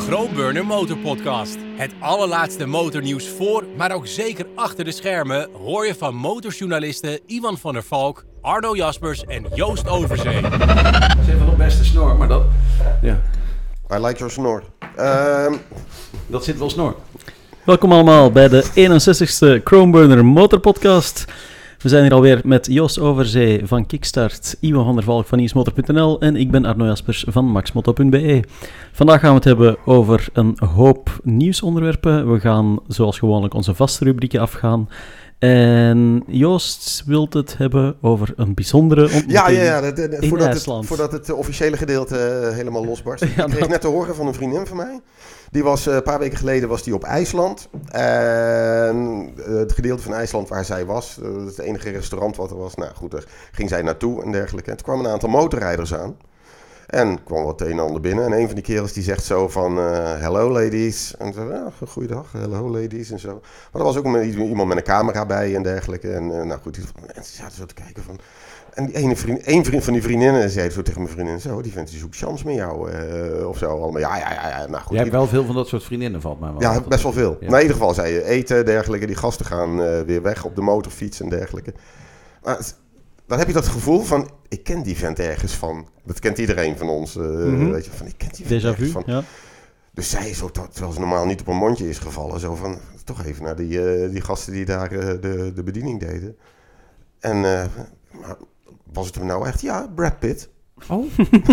Chromeburner Motorpodcast. Het allerlaatste motornieuws voor, maar ook zeker achter de schermen hoor je van motorjournalisten Iwan van der Valk, Arno Jaspers en Joost Overzee. Dat is een van de beste snor, maar dat... Ja. I like your snor. Dat zit wel snor. Welkom allemaal bij de 61ste Chromeburner Motorpodcast. We zijn hier alweer met Joost Overzee van Kickstart, Iwan van der Valk van nieuwsmotor.nl en ik ben Arno Jaspers van maxmoto.be. Vandaag gaan we het hebben over een hoop nieuwsonderwerpen. We gaan zoals gewoonlijk onze vaste rubrieken afgaan. En Joost wilt het hebben over een bijzondere ontmoeting in IJsland. Voordat het officiële gedeelte helemaal losbarst. Ik kreeg net te horen van een vriendin van mij. Die was een paar weken geleden op IJsland. En het gedeelte van IJsland waar zij was, het enige restaurant wat er was. Nou goed, daar ging zij naartoe en dergelijke. En toen kwamen een aantal motorrijders aan. En kwam wat een en ander binnen. En een van die kerels die zegt zo van, hello ladies. En zo, ja, goeiedag, hello ladies en zo. Maar er was ook iemand met een camera bij en dergelijke. En nou goed, mensen zaten zo te kijken van... En een vriend van die vriendinnen zei zo tegen mijn vriendin, zo, die vindt die zoekt chance met jou of zo. Allemaal. Ja, nou goed. Jij hebt wel veel van dat soort vriendinnen, valt mij wel. Ja, best wel veel. Ja. Maar in ieder geval zei je eten, dergelijke. Die gasten gaan weer weg op de motorfiets en dergelijke. Maar dan heb je dat gevoel van, ik ken die vent ergens van. Dat kent iedereen van ons. Weet je, van, ik ken die vent ergens van. Ja. Dus zij is zo, terwijl ze normaal niet op een mondje is gevallen, zo van, toch even naar die gasten die daar de bediening deden. En... maar, was het hem nou echt? Ja, Brad Pitt. Oh.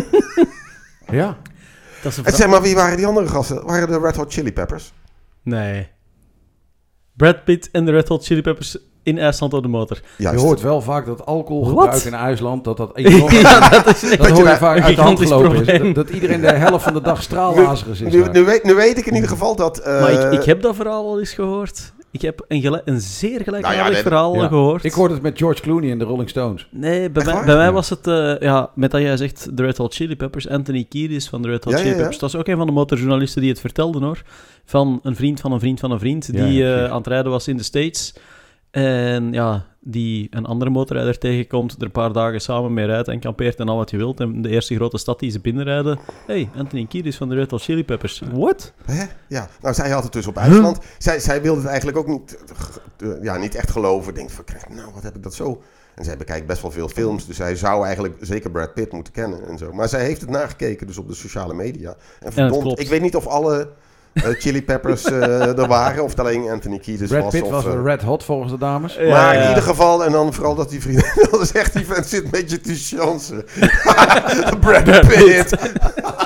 Ja. En zeg maar, wie waren die andere gasten? Waren de Red Hot Chili Peppers? Nee. Brad Pitt en de Red Hot Chili Peppers in IJsland op de motor. Juist. Je hoort wel vaak dat alcoholgebruik in IJsland, dat enorm... Ja, dat is echt... Dat hoor je vaak uit de hand gelopen is. Dat iedereen de helft van de dag straallazerus is. Nu weet ik in ieder geval dat... Maar ik heb dat verhaal al eens gehoord. Ik heb een zeer gelijkaardig verhaal gehoord. Ik hoorde het met George Clooney en de Rolling Stones. Nee, bij mij was het... met dat jij zegt de Red Hot Chili Peppers. Anthony Kiedis van de Red Hot Chili Peppers. Dat is ook een van de motorjournalisten die het vertelden, hoor. Van een vriend van een vriend van een vriend. Die aan het rijden was in de States. En ja, die een andere motorrijder tegenkomt, er een paar dagen samen mee rijdt en kampeert en al wat je wilt. En de eerste grote stad die ze binnenrijden, hey, Anthony Kiedis van de Red Hot Chili Peppers. What? Ja, nou zij had het dus op IJsland. Zij wilde het eigenlijk ook niet echt geloven. Denkt van, nou wat heb ik dat zo... En zij bekijkt best wel veel films, dus zij zou eigenlijk zeker Brad Pitt moeten kennen en zo. Maar zij heeft het nagekeken dus op de sociale media. En verdomd, ik weet niet of alle... Chili Peppers er waren, of het alleen Anthony Kiedis was. Brad Pitt was Red Hot volgens de dames. Maar in ieder geval, en dan vooral dat die vrienden... dat zegt die vent zit een beetje te chansen. Brad Pitt.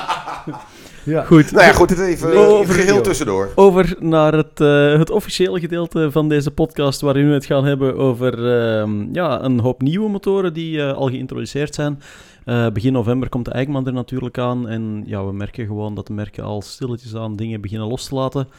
Ja. Goed. Nou ja, goed, het even geheel tussendoor. Over naar het officiële gedeelte van deze podcast, waarin we het gaan hebben over een hoop nieuwe motoren die al geïntroduceerd zijn. Begin november komt de Eijkman er natuurlijk aan en ja, we merken gewoon dat de merken al stilletjes aan dingen beginnen los te laten.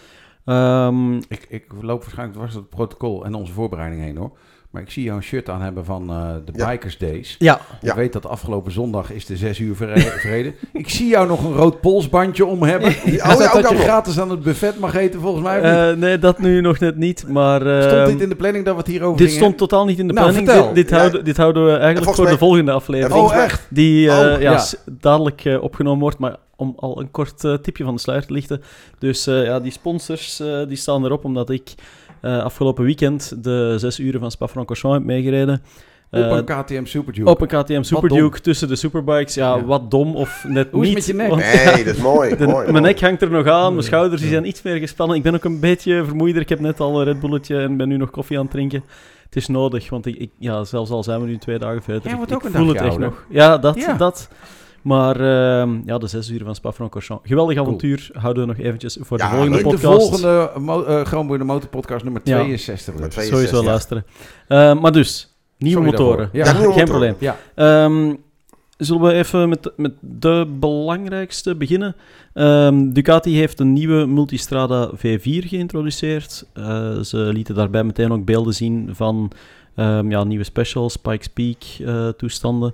Ik loop waarschijnlijk dwars het protocol en onze voorbereiding heen, hoor. Maar ik zie jou een shirt aan hebben van de Bikers Days. Ja. Ik weet dat afgelopen zondag is de 6 uur verreden. Ik zie jou nog een rood polsbandje om hebben. Dat je gratis aan het buffet mag eten, volgens mij? Nee, dat nu nog net niet, maar... stond dit in de planning dat we het hierover Dit stond totaal niet in de planning. Dit houden we eigenlijk voor de volgende aflevering. Echt? Die dadelijk opgenomen wordt, maar om al een kort tipje van de sluier te lichten. Dus die sponsors die staan erop, omdat ik... afgelopen weekend de 6 uren van Spa-Francorchamps heb meegereden. Op een KTM Super Duke tussen de superbikes. Ja, wat dom of net Hoe niet. Hoe is het met je nek? Want, nee, dat is mooi. Mijn nek hangt er nog aan, mijn schouders die zijn iets meer gespannen. Ik ben ook een beetje vermoeider. Ik heb net al een Red Bulletje en ben nu nog koffie aan het drinken. Het is nodig, want zelfs al zijn we nu 2 dagen verder. Jij wordt ook ik een voel dagje het echt ouder. nog. Ja, dat. Maar de 6 uren van Spa-Francorchamps. Geweldig avontuur. Houden we nog eventjes voor de volgende podcast. De volgende Chromeburner Motorpodcast nummer 62. Sowieso luisteren. Maar dus, nieuwe motoren. Geen probleem. Ja. Zullen we even met de belangrijkste beginnen? Ducati heeft een nieuwe Multistrada V4 geïntroduceerd. Ze lieten daarbij meteen ook beelden zien van nieuwe specials, Pikes Peak toestanden.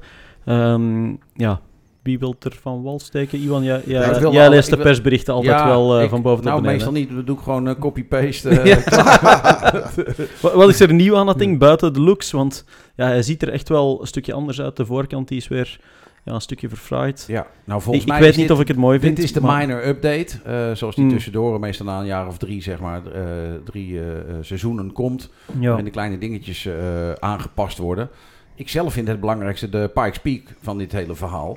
Wie wil er van wal steken? Iwan, jij leest de persberichten altijd van boven tot beneden. Meestal niet. We doen gewoon copy-paste. Wat is er nieuw aan dat ding, buiten de looks? Want hij ziet er echt wel een stukje anders uit. De voorkant die is weer een stukje verfraaid. Ja, nou volgens mij ik weet niet of ik het mooi vind. Dit is de minor update, zoals die tussendoor meestal na een jaar of 3, zeg maar, 3 seizoenen komt. Ja. En de kleine dingetjes aangepast worden. Ik zelf vind het belangrijkste de Pikes Peak van dit hele verhaal.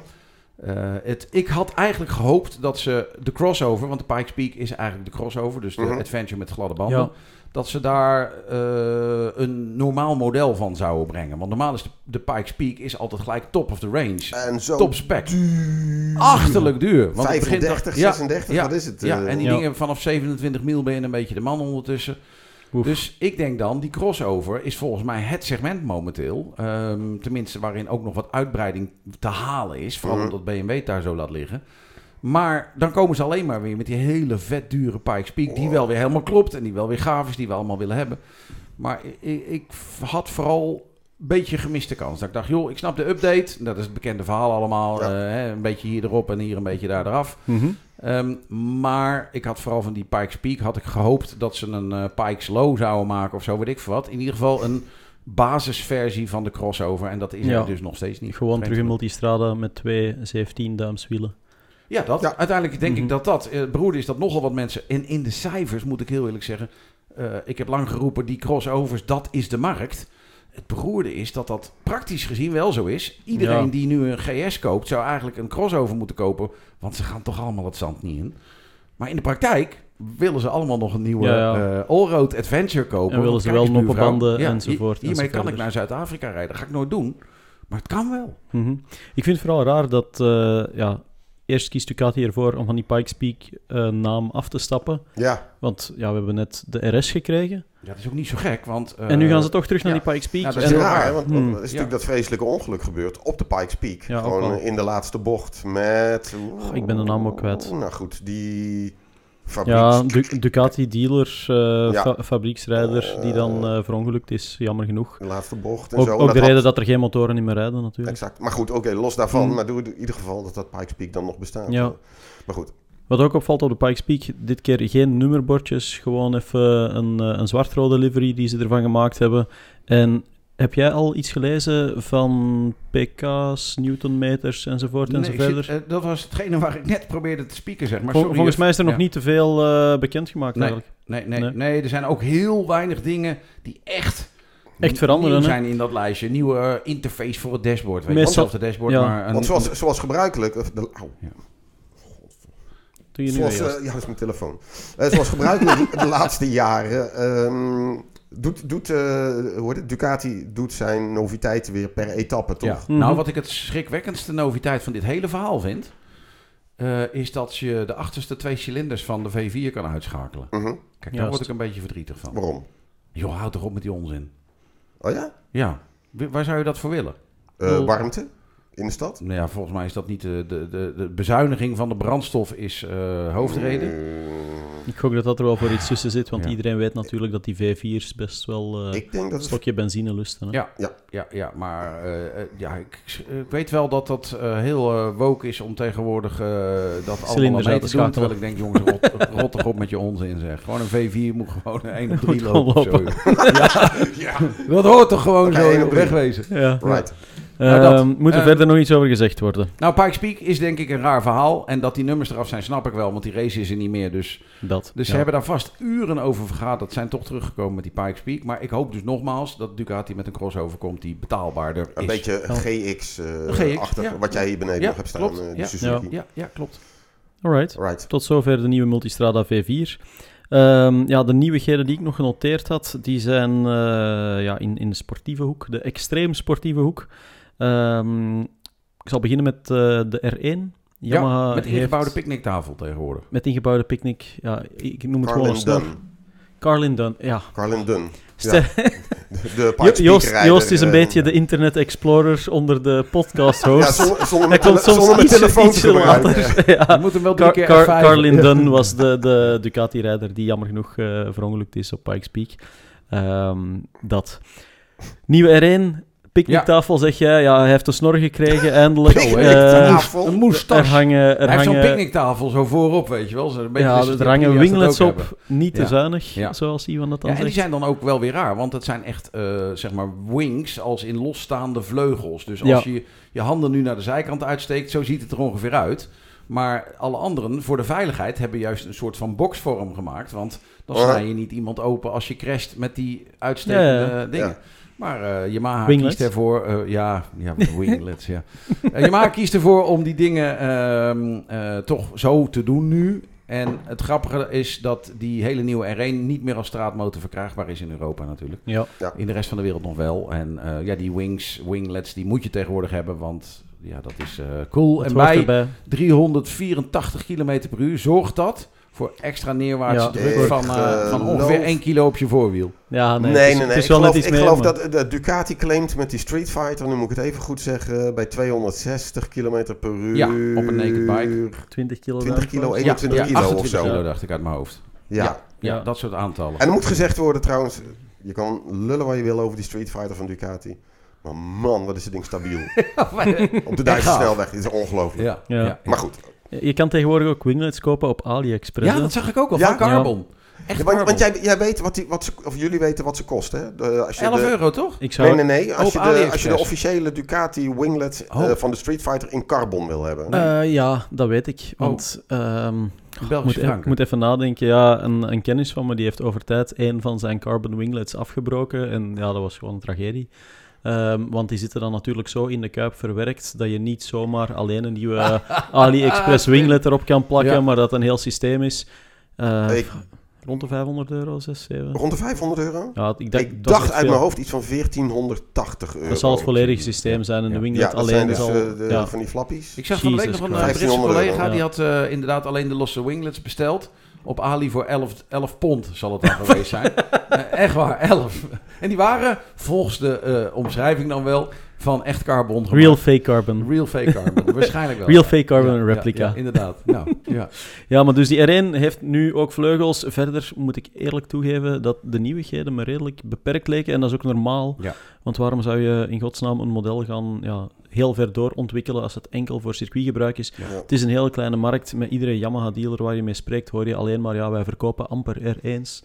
Ik had eigenlijk gehoopt dat ze de crossover, want de Pikes Peak is eigenlijk de crossover, dus de adventure met gladde banden. Ja. Dat ze daar een normaal model van zouden brengen. Want normaal is de Pikes Peak is altijd gelijk top of the range. En zo top spec. Achterlijk duur. Want 35, 36, wat is het? Ja, en die dingen vanaf 27 mil ben je een beetje de man ondertussen. Oef. Dus ik denk dan, die crossover is volgens mij het segment momenteel. Tenminste, waarin ook nog wat uitbreiding te halen is. Vooral omdat BMW het daar zo laat liggen. Maar dan komen ze alleen maar weer met die hele vet dure Pikes Peak. Die wel weer helemaal klopt en die wel weer gaaf is, die we allemaal willen hebben. Maar ik had vooral een beetje gemiste kans. Dat ik dacht, joh, ik snap de update. Dat is het bekende verhaal allemaal. Ja. Een beetje hier erop en hier een beetje daar eraf. Maar ik had vooral van die Pikes Peak had ik gehoopt dat ze een Pikes Low zouden maken of zo, weet ik veel wat. In ieder geval een basisversie van de crossover. En dat is er dus nog steeds niet. Gewoon terug in multistrada met 2 17-duimswielen. Ja, uiteindelijk denk ik dat. Broeder is dat nogal wat mensen. En in de cijfers moet ik heel eerlijk zeggen. Ik heb lang geroepen, die crossovers, dat is de markt. Het beroerde is dat praktisch gezien wel zo is. Iedereen die nu een GS koopt, zou eigenlijk een crossover moeten kopen. Want ze gaan toch allemaal het zand niet in. Maar in de praktijk willen ze allemaal nog een nieuwe Allroad Adventure kopen. En willen ze wel noppenbanden enzovoort. Hiermee kan ik naar Zuid-Afrika rijden. Dat ga ik nooit doen. Maar het kan wel. Ik vind het vooral raar dat... Eerst kiest Ducati ervoor om van die Pikes Peak naam af te stappen. Ja. Want we hebben net de RS gekregen. Ja, dat is ook niet zo gek, want... en nu gaan ze toch terug naar die Pikes Peak. Ja, dat is raar, want er is natuurlijk dat vreselijke ongeluk gebeurd op de Pikes Peak. Ja, gewoon in de laatste bocht met... ik ben de naam ook kwijt. Nou goed, die... Ducati dealer, fabrieksrijder die dan verongelukt is, jammer genoeg. De laatste bocht en ook, zo. Ook de reden dat er geen motoren niet meer rijden natuurlijk. Exact, maar goed, los daarvan. Maar doe in ieder geval dat Pikes Peak dan nog bestaat. Ja. Maar goed. Wat ook opvalt op de Pikes Peak, dit keer geen nummerbordjes, gewoon even een zwart-rode livery die ze ervan gemaakt hebben. En heb jij al iets gelezen van pk's, newtonmeters enzovoort enzoverder? Dat was hetgene waar ik net probeerde te spieken, zeg maar. Volgens mij is er nog niet te veel bekendgemaakt eigenlijk. Nee, er zijn ook heel weinig dingen die echt veranderen zijn in dat lijstje. Nieuwe interface voor het dashboard. Weet je, hetzelfde dashboard, maar... Want zoals gebruikelijk... dat is mijn telefoon. Zoals gebruikelijk de laatste jaren... Ducati doet zijn noviteiten weer per etappe, toch? Ja. Nou, wat ik het schrikwekkendste noviteit van dit hele verhaal vind... is dat je de achterste 2 cilinders van de V4 kan uitschakelen. Kijk, daar word ik een beetje verdrietig van. Waarom? Joh, houd toch op met die onzin. Oh ja? Ja. Waar zou je dat voor willen? Warmte? In de stad? Nou ja, volgens mij is dat niet de bezuiniging van de brandstof is hoofdreden. Ik gok dat er wel voor iets tussen zit, want iedereen weet natuurlijk dat die V4's best wel een stokje benzine lusten. Hè? Ja, maar ik weet wel dat dat heel woke is om tegenwoordig dat allemaal mee te doen. Terwijl ik denk, jongens, rot toch op met je onzin, zeg. Gewoon een V4 moet gewoon 1 op 3 lopen. Dat hoort toch gewoon zo wegwezen. Ja. Right. Moet er verder nog iets over gezegd worden? Nou, Pikes Peak is denk ik een raar verhaal. En dat die nummers eraf zijn, snap ik wel. Want die race is er niet meer. Dus ze hebben daar vast uren over vergaderd. Dat zijn toch teruggekomen met die Pikes Peak. Maar ik hoop dus nogmaals dat Ducati met een crossover komt die betaalbaarder is. Een beetje GX-achtig, wat jij hier beneden nog hebt staan. Klopt. Ja, klopt. Alright. Tot zover de nieuwe Multistrada V4. De nieuwigheden die ik nog genoteerd had, die zijn in de sportieve hoek. De extreem sportieve hoek. Ik zal beginnen met de R1. Yamaha met ingebouwde picknicktafel tegenwoordig. Met ingebouwde picknick, ik noem het gewoon snor. Carlin Dunn, ja. Carlin Dunn. Joost is een beetje de Internet Explorer onder de podcast-host. Hij komt soms ietsje later. Je moet hem wel 3 keer F5. Carlin Dunn was de Ducati-rijder die jammer genoeg verongelukt is op Pikes Peak. Nieuwe R1... picknicktafel, zeg jij. Ja, hij heeft een snor gekregen, eindelijk. Picknicktafel? Een moestas. Hij heeft zo'n picknicktafel zo voorop, weet je wel. Zo een beetje er hangen winglets op, hebben. niet te zuinig, Ja. zoals Ivan dat dan Ja, zegt. en die zijn dan ook wel weer raar, want het zijn echt, zeg maar, wings als in losstaande vleugels. Dus als je je handen nu naar de zijkant uitsteekt, zo ziet het er ongeveer uit. Maar alle anderen, voor de veiligheid, hebben juist een soort van boxvorm gemaakt. Want dan snij je niet iemand open als je crasht met die uitstekende dingen. Ja. Maar Yamaha winglets? kiest ervoor... winglets, ja. Yamaha kiest ervoor om die dingen toch zo te doen nu. En het grappige is dat die hele nieuwe R1 niet meer als straatmotor verkrijgbaar is in Europa natuurlijk. Ja. In de rest van de wereld nog wel. En die winglets, die moet je tegenwoordig hebben, want ja, dat is cool. Het en bij erbij. 384 km per uur zorgt dat voor extra neerwaartse druk van ongeveer 1 kilo op je voorwiel. Ja, Nee. Het is wel net iets ik meer, geloof maar... dat de Ducati claimt met die Street Fighter, nu moet ik het even goed zeggen, bij 260 km per uur. Ja, op een naked bike. 20 kilo. 20 kilo, daarvan. 21 kilo 28 of zo. kilo dacht ik uit mijn hoofd. Ja. Ja, dat soort aantallen. En er moet gezegd worden trouwens, je kan lullen wat je wil over die Street Fighter van Ducati. Maar man, wat is het ding stabiel. Op de Duitse snelweg, dit is ongelooflijk. Ja. Maar goed. Je kan tegenwoordig ook winglets kopen op AliExpress. Ja, dat zag ik ook al, Ja? van Carbon. Echt Want jij weet of jullie weten wat ze kosten, hè? Als je €11 toch? Ik zou... Nee. Als je AliExpress. de officiële Ducati winglet van de Street Fighter in carbon wil hebben. Ja, dat weet ik. Want Belgische ik franken. moet even nadenken. Ja, een kennis van me die heeft over tijd een van zijn carbon winglets afgebroken. En ja, dat was gewoon een tragedie. Want die zitten dan natuurlijk zo in de kuip verwerkt dat je niet zomaar alleen een nieuwe AliExpress winglet erop kan plakken, maar dat een heel systeem is. Rond de €500, 6, 7. Rond de €500? Ja, Ik dacht uit mijn hoofd iets van €1480. Dat zal het volledige systeem zijn en de winglet dat alleen zijn dus zal... van die flappies. Ik zag van de week nog een Britse €1500. collega, die had inderdaad alleen de losse winglets besteld. Op Ali voor 11 pond zal het dan geweest zijn. Echt waar, 11. En die waren, volgens de omschrijving dan wel, van echt carbon gemaakt. Real fake carbon. Real fake carbon, waarschijnlijk wel. Real fake carbon replica. Ja, inderdaad. Ja, maar dus die R1 heeft nu ook vleugels. Verder moet ik eerlijk toegeven dat de nieuwigheden me redelijk beperkt leken. En dat is ook normaal. Ja. Want waarom zou je in godsnaam een model gaan heel ver doorontwikkelen als het enkel voor circuitgebruik is? Ja. Het is een hele kleine markt. Met iedere Yamaha-dealer waar je mee spreekt, hoor je alleen maar, wij verkopen amper R1's.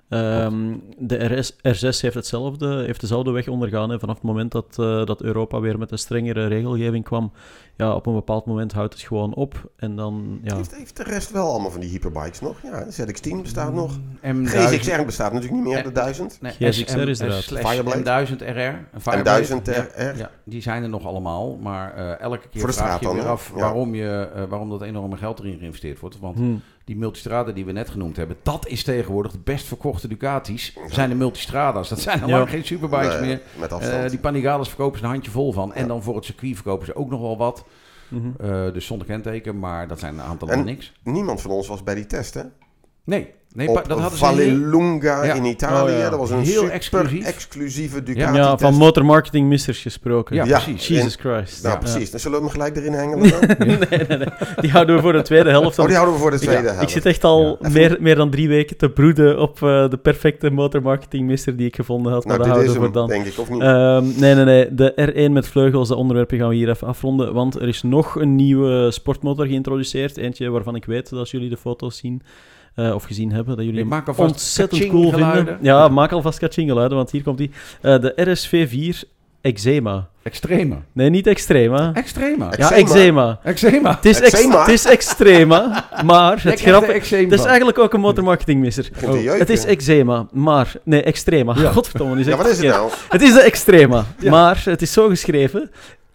De R6 heeft dezelfde weg ondergaan. Hè. Vanaf het moment dat Europa weer met een strengere regelgeving kwam, op een bepaald moment houdt het gewoon op. En dan, Heeft de rest wel allemaal van die hyperbikes nog? Ja, de ZX-10 bestaat nog. M1000. GSX-R bestaat natuurlijk niet meer, de 1000. Nee, GSX-R is eruit. Fireblade. M1000 RR. M1000 RR. Ja, die zijn er nog allemaal. Maar elke keer Voor de vraag straat je dan, weer hè? af waarom dat enorme geld erin geïnvesteerd wordt. Want die multistrada die we net genoemd hebben, dat is tegenwoordig de best verkochte Ducati's. Zijn de multistrada's. Dat zijn al lang geen superbikes meer. Met afstand. Die Panigales verkopen ze een handje vol van. En dan voor het circuit verkopen ze ook nog wel wat. Dus zonder kenteken, maar dat zijn een aantal van niks. Niemand van ons was bij die test, hè? Nee, Op dat hadden ze Vallelunga in Italië. Dat was een heel super exclusieve Ducati Ja, van test. motormarketing missers gesproken. Ja, precies. Jesus Christ. Nou, precies. Dan zullen we hem gelijk erin hengelen dan? Nee. Die houden we voor de tweede helft. Die houden we voor de tweede helft. Ik zit echt al meer dan 3 weken te broeden op de perfecte motormarketing misser die ik gevonden had. Maar Nou, dat dit houden is we hem, voor dan. denk ik, of niet? Nee. De R1 met vleugels, dat onderwerpje gaan we hier even afronden. Want er is nog een nieuwe sportmotor geïntroduceerd. Eentje waarvan ik weet dat als jullie de foto's zien... of gezien hebben, dat jullie hem ontzettend cool vinden. Ja, maak alvast kaching geluiden, want hier komt die. De RSV4 Exema. Extrema. Nee, niet Extrema. Extrema. Ja, Exema. Extrema. Het is Extrema, maar het grappige... Het is eigenlijk ook een motormarketingmisser. Het is Exema, maar... Nee, Extrema. Ja. Godverdomme, die Ja, wat is het nou? Het is de Extrema, maar het is zo geschreven.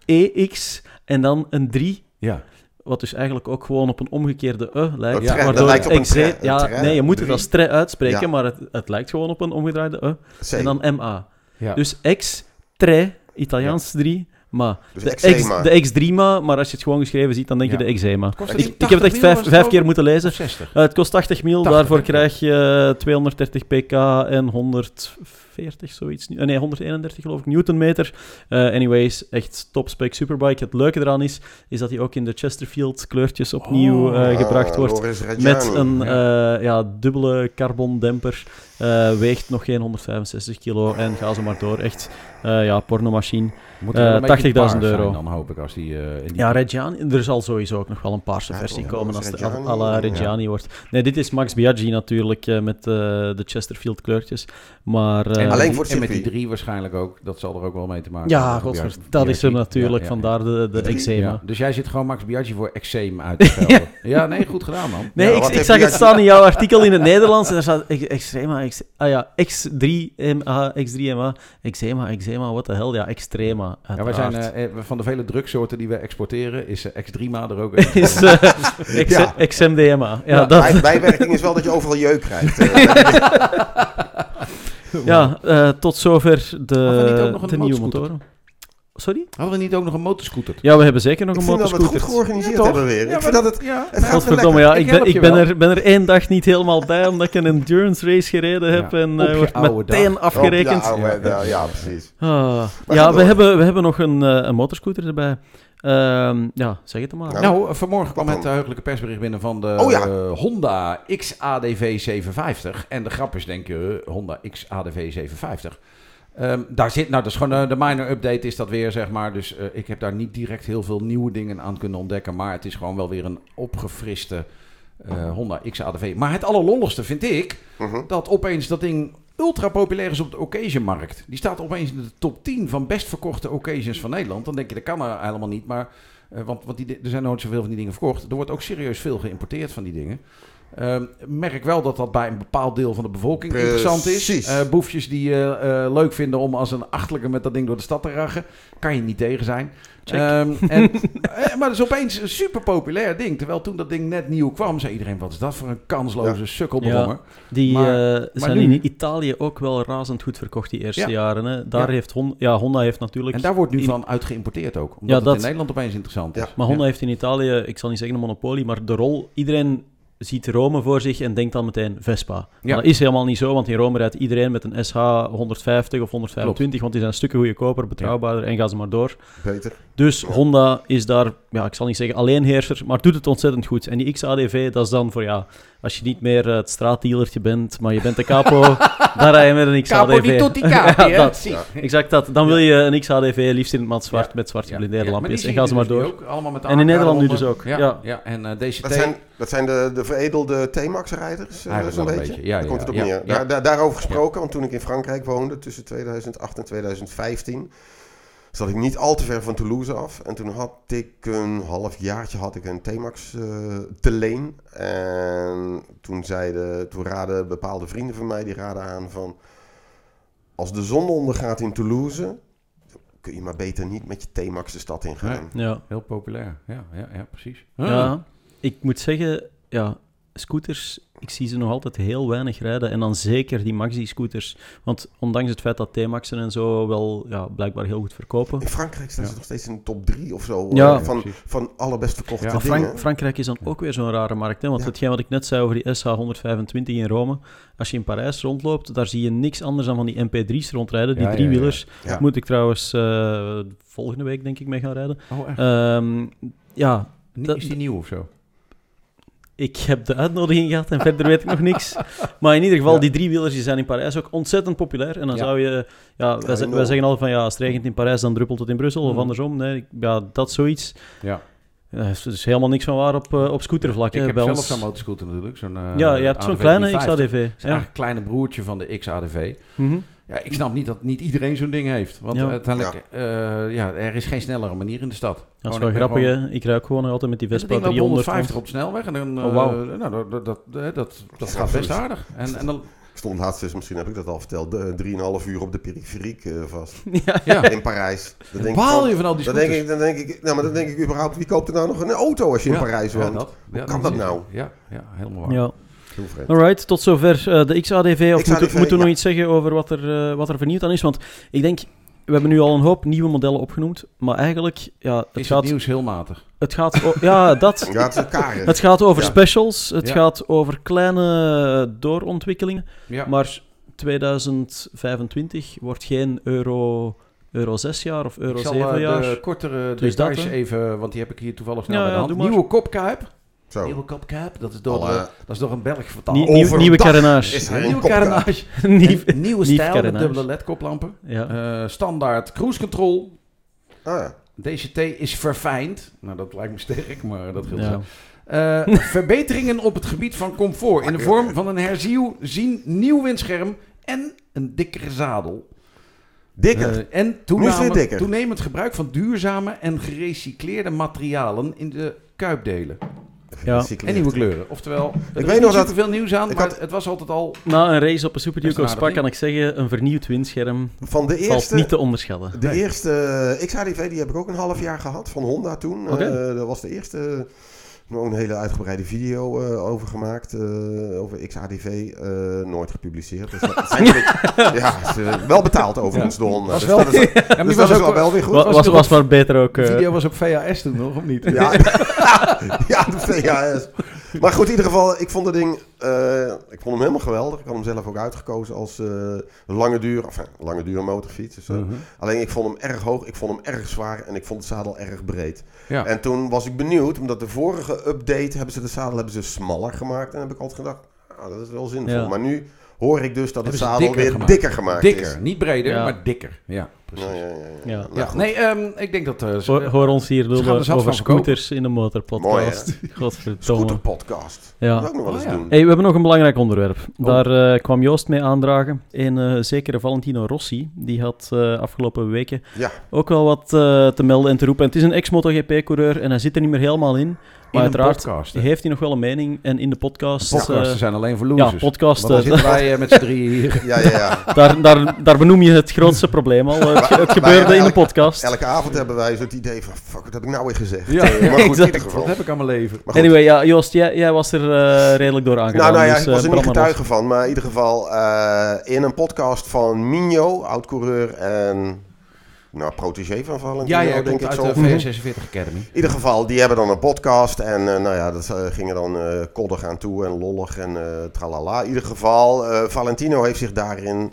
EX en dan een 3... Ja. Wat dus eigenlijk ook gewoon op een omgekeerde lijkt. Ja, waardoor dat lijkt op een tre. Nee, je moet het als tre uitspreken, Ja. maar het lijkt gewoon op een omgedraaide C. en dan MA. Ja. Dus X, tre, Italiaans 3, ma. Dus De eczema. de X3ma, maar als je het gewoon geschreven ziet, dan denk je de Exema. Kost Ik het heb het echt 80 vijf keer moeten lezen. 60. Het kost 80 mil, 80, daarvoor hè? krijg je 230 pk en 140 zoiets. Nee, 131 geloof ik, newtonmeter. Anyways, echt top-spec superbike. Het leuke eraan is dat hij ook in de Chesterfield kleurtjes opnieuw gebracht wordt. Loris Reggiani. Met een dubbele carbon demper. Weegt nog geen 165 kilo en ga zo maar door. Echt pornomachine. Moet er wel een beetje €80.000. zijn dan hoop ik als die... Ja, Reggiani. Er zal sowieso ook nog wel een paarse versie komen als het à la Reggiani wordt. Nee, dit is Max Biaggi natuurlijk met de Chesterfield kleurtjes. Maar, alleen voor het en met die circuit. 3 waarschijnlijk ook. Dat zal er ook wel mee te maken ja, hebben. godver, dat is er natuurlijk. Vandaar de eczema. Ja, dus jij zit gewoon Max Biaggi voor eczeem uit te schelden. Ja, nee, goed gedaan, man. Nee, Ja, ik zag het staan in jouw artikel in het Nederlands en daar staat eczema, X3MA, eczema, what the hell, ja, extrema. Ja, wij zijn van de vele drugsoorten die we exporteren, is X3MA er ook een. Is XMDMA. Ja, Bijwerking is wel dat je overal jeuk krijgt. Tot zover de nieuwe motorscooter? motoren. Sorry? Hadden we niet ook nog een motorscooter? Ja, we hebben zeker nog Ik een vind dat we het motorscooter. goed georganiseerd Ja, hebben weer. Ik vind dat het gaat wel Godverdomme, lekker. ja, Ik help ik je ben er 1 dag niet helemaal bij, omdat ik een endurance race gereden heb en op je wordt oude meteen dag. afgerekend. Ja, precies. Ja, we hebben nog een motorscooter erbij. Zeg het maar. Ja. Nou, vanmorgen kwam Wat het dan? heugelijke persbericht binnen van de Honda XADV 750. En de grap is, denk je, Honda XADV 750. Daar zit, nou, dat is gewoon de minor update is dat weer, zeg maar. Dus ik heb daar niet direct heel veel nieuwe dingen aan kunnen ontdekken. Maar het is gewoon wel weer een opgefriste Honda XADV. Maar het allerlolligste vind ik dat opeens dat ding ultra populair is op de occasionmarkt. Die staat opeens in de top 10 van best verkochte occasions van Nederland. Dan denk je, dat kan er helemaal niet. Maar, want er zijn nooit zoveel van die dingen verkocht. Er wordt ook serieus veel geïmporteerd van die dingen. Merk wel dat bij een bepaald deel van de bevolking interessant is. Boefjes die leuk vinden om als een achterlijke met dat ding door de stad te rachen. Kan je niet tegen zijn. Maar het is opeens een super populair ding. Terwijl toen dat ding net nieuw kwam, zei iedereen, wat is dat voor een kansloze sukkelbrommer. Die zijn nu, in Italië ook wel razend goed verkocht die eerste jaren. Hè. Daar heeft Honda heeft natuurlijk... En daar wordt nu van uit geïmporteerd ook. Omdat het in Nederland opeens interessant is. Maar Honda heeft in Italië, ik zal niet zeggen een monopolie, maar de rol... Iedereen ziet Rome voor zich en denkt dan meteen Vespa. Maar dat is helemaal niet zo, want in Rome rijdt iedereen met een SH 150 of 125, Klopt. want die zijn stukken goedkoper, betrouwbaarder en gaan ze maar door. Beter. Dus Honda is daar, ik zal niet zeggen alleenheerser, maar doet het ontzettend goed. En die XADV, dat is dan voor, als je niet meer het straatdealertje bent, maar je bent de capo, dan rij je met een XADV. Capo di tutti capi, Exact dat. Dan wil je een XADV liefst in het mat zwart met zwart geblindeerde lampjes en gaan ze maar door. Ook, allemaal met en in Nederland nu dus ook. Ja. En DCT... Dat zijn de veredelde T-Max-rijders, zo'n beetje. Ja, Daar komt het op neer. Ja. Daarover gesproken, want toen ik in Frankrijk woonde, tussen 2008 en 2015, zat ik niet al te ver van Toulouse af. En toen had ik een halfjaartje een T-Max te leen. En toen raden bepaalde vrienden van mij, die raden aan van, als de zon ondergaat in Toulouse, kun je maar beter niet met je T-Max de stad ingaan. Nee, heel populair. Ja, precies. Ja, ik moet zeggen, scooters, ik zie ze nog altijd heel weinig rijden. En dan zeker die Maxi-scooters. Want ondanks het feit dat T-Maxen en zo wel blijkbaar heel goed verkopen. In Frankrijk staan ze nog steeds in de top 3 of zo. Van alle best verkochte dingen. Frankrijk is dan ook weer zo'n rare markt. Hè? Want hetgeen wat ik net zei over die SH125 in Rome. Als je in Parijs rondloopt, daar zie je niks anders dan van die MP3's rondrijden. Die driewielers. Daar moet ik trouwens volgende week denk ik mee gaan rijden. Oh, echt? Is die nieuw of zo? Ik heb de uitnodiging gehad en verder weet ik nog niks. Maar in ieder geval, die driewielers die zijn in Parijs ook ontzettend populair. En dan zou je... wij zeggen al van, als het regent in Parijs, dan druppelt het in Brussel. Of andersom. Nee, dat zoiets. Ja. Er is helemaal niks van waar op scootervlak. Ik heb zelf zo'n motorscooter natuurlijk. Je hebt zo'n kleine XADV. Dat is eigenlijk een kleine broertje van de XADV. Ja, ik snap niet dat niet iedereen zo'n ding heeft. Want uiteindelijk, er is geen snellere manier in de stad. Dat is wel grappig, hè? Ik ruik gewoon nog altijd met die Vespa 300. 150 op de snelweg. En dan, dat gaat best aardig. En dan... Ik stond laatst dus, misschien heb ik dat al verteld, 3,5 uur op de periferiek vast. Ja. In Parijs. Baal je van al die scooters? Dan denk ik überhaupt, wie koopt er nou nog een auto als je in Parijs woont? Hoe kan dat nou? Ja, helemaal waar. Ja. Alright, tot zover de XADV. Of moeten we nog iets zeggen over wat er vernieuwd aan is? Want ik denk, we hebben nu al een hoop nieuwe modellen opgenoemd, maar eigenlijk... het nieuws heel matig? Het gaat... het gaat over specials, het gaat over kleine doorontwikkelingen, maar 2025 wordt geen Euro 6 jaar of Euro 7 jaar. Ik zal de kortere details even, want die heb ik hier toevallig snel bij de hand. Nieuwe kopkuip. Zo. Nieuwe Cup Cap, dat is door een Belg vertaald. Nieuwe carenage. Is er Nieuwe carenage. Nieuwe stijl met dubbele LED-koplampen. Ja. Standaard cruise control. Ja. DCT is verfijnd. Nou, dat lijkt me sterk, maar dat geldt Ja. verbeteringen op het gebied van comfort in de vorm van een herzien nieuw windscherm en een dikkere zadel. Dikker. En Nu is het dikker. toenemend gebruik van duurzame en gerecycleerde materialen in de kuipdelen. Ja. En nieuwe kleuren. Oftewel, er weet is nog niet dat- veel nieuws aan, ik maar had- het was altijd al... Na een race op een Super Duke of Spa ding. kan ik zeggen, een vernieuwd windscherm Van de valt eerste... niet te onderschatten. De eerste XHDV, die heb ik ook een half jaar gehad van Honda toen. Oké. Dat was de eerste, nog een hele uitgebreide video over gemaakt. Over XHDV, nooit gepubliceerd. Dus dat zijn een beetje, ja, is, wel betaald overigens door Honda. Was Dus wel- dat is, Ja, dus dat is wel weer goed. Was maar beter ook... De video was op VHS toen nog, of niet? Ja, ja, de VHS. Maar goed, in ieder geval, ik vond het ding... ik vond hem helemaal geweldig. Ik had hem zelf ook uitgekozen als lange duur motorfiets. Dus, alleen ik vond hem erg hoog, ik vond hem erg zwaar en ik vond het zadel erg breed. Ja. En toen was ik benieuwd, omdat de vorige update hebben ze de zadel smaller gemaakt. En heb ik altijd gedacht, dat is wel zinvol. Ja. Maar nu hoor ik dus dat het Hebben ze zadel dikker weer gemaakt. dikker gemaakt is. Dikker, niet breder, Ja. maar dikker. Ja, precies. Ja. Ja. Nou, Ja, goed. nee, ik denk dat... Hoor ons hier Ze gaan er lullen zat over van verkopen. scooters in de motorpodcast. Godverdomme. Scooterpodcast. Ja. Dat wil ik nog wel eens doen. Hey, we hebben nog een belangrijk onderwerp. Daar kwam Joost mee aandragen. Een zekere Valentino Rossi. Die had afgelopen weken Ja. ook wel wat te melden en te roepen. En het is een ex-MotoGP-coureur en hij zit er niet meer helemaal in. Maar In een uiteraard podcast, hè? heeft hij nog wel een mening. En in de podcast... Podcasten zijn alleen voor losers. ja, podcast. Want dan zitten wij met z'n drieën hier. Ja. Daar benoem je het grootste probleem al. Het gebeurde in de podcast. Elke avond hebben wij zo het idee van, fuck, wat heb ik nou weer gezegd? Ja, Maar goed, in exact. ieder geval. Wat heb ik aan mijn leven? Maar goed. Anyway, ja, Joost, jij was er redelijk door aangedaan. Nou ja, dus, ik was er niet brand maar los. getuige van. Maar in ieder geval in een podcast van Minho, oud-coureur en protégé van Valentino, Ja, denk komt ik uit zo. de In VS46 Academy. ieder geval, die hebben dan een podcast en dat gingen dan koddig aan toe en lollig en tralala. In ieder geval, Valentino heeft zich daarin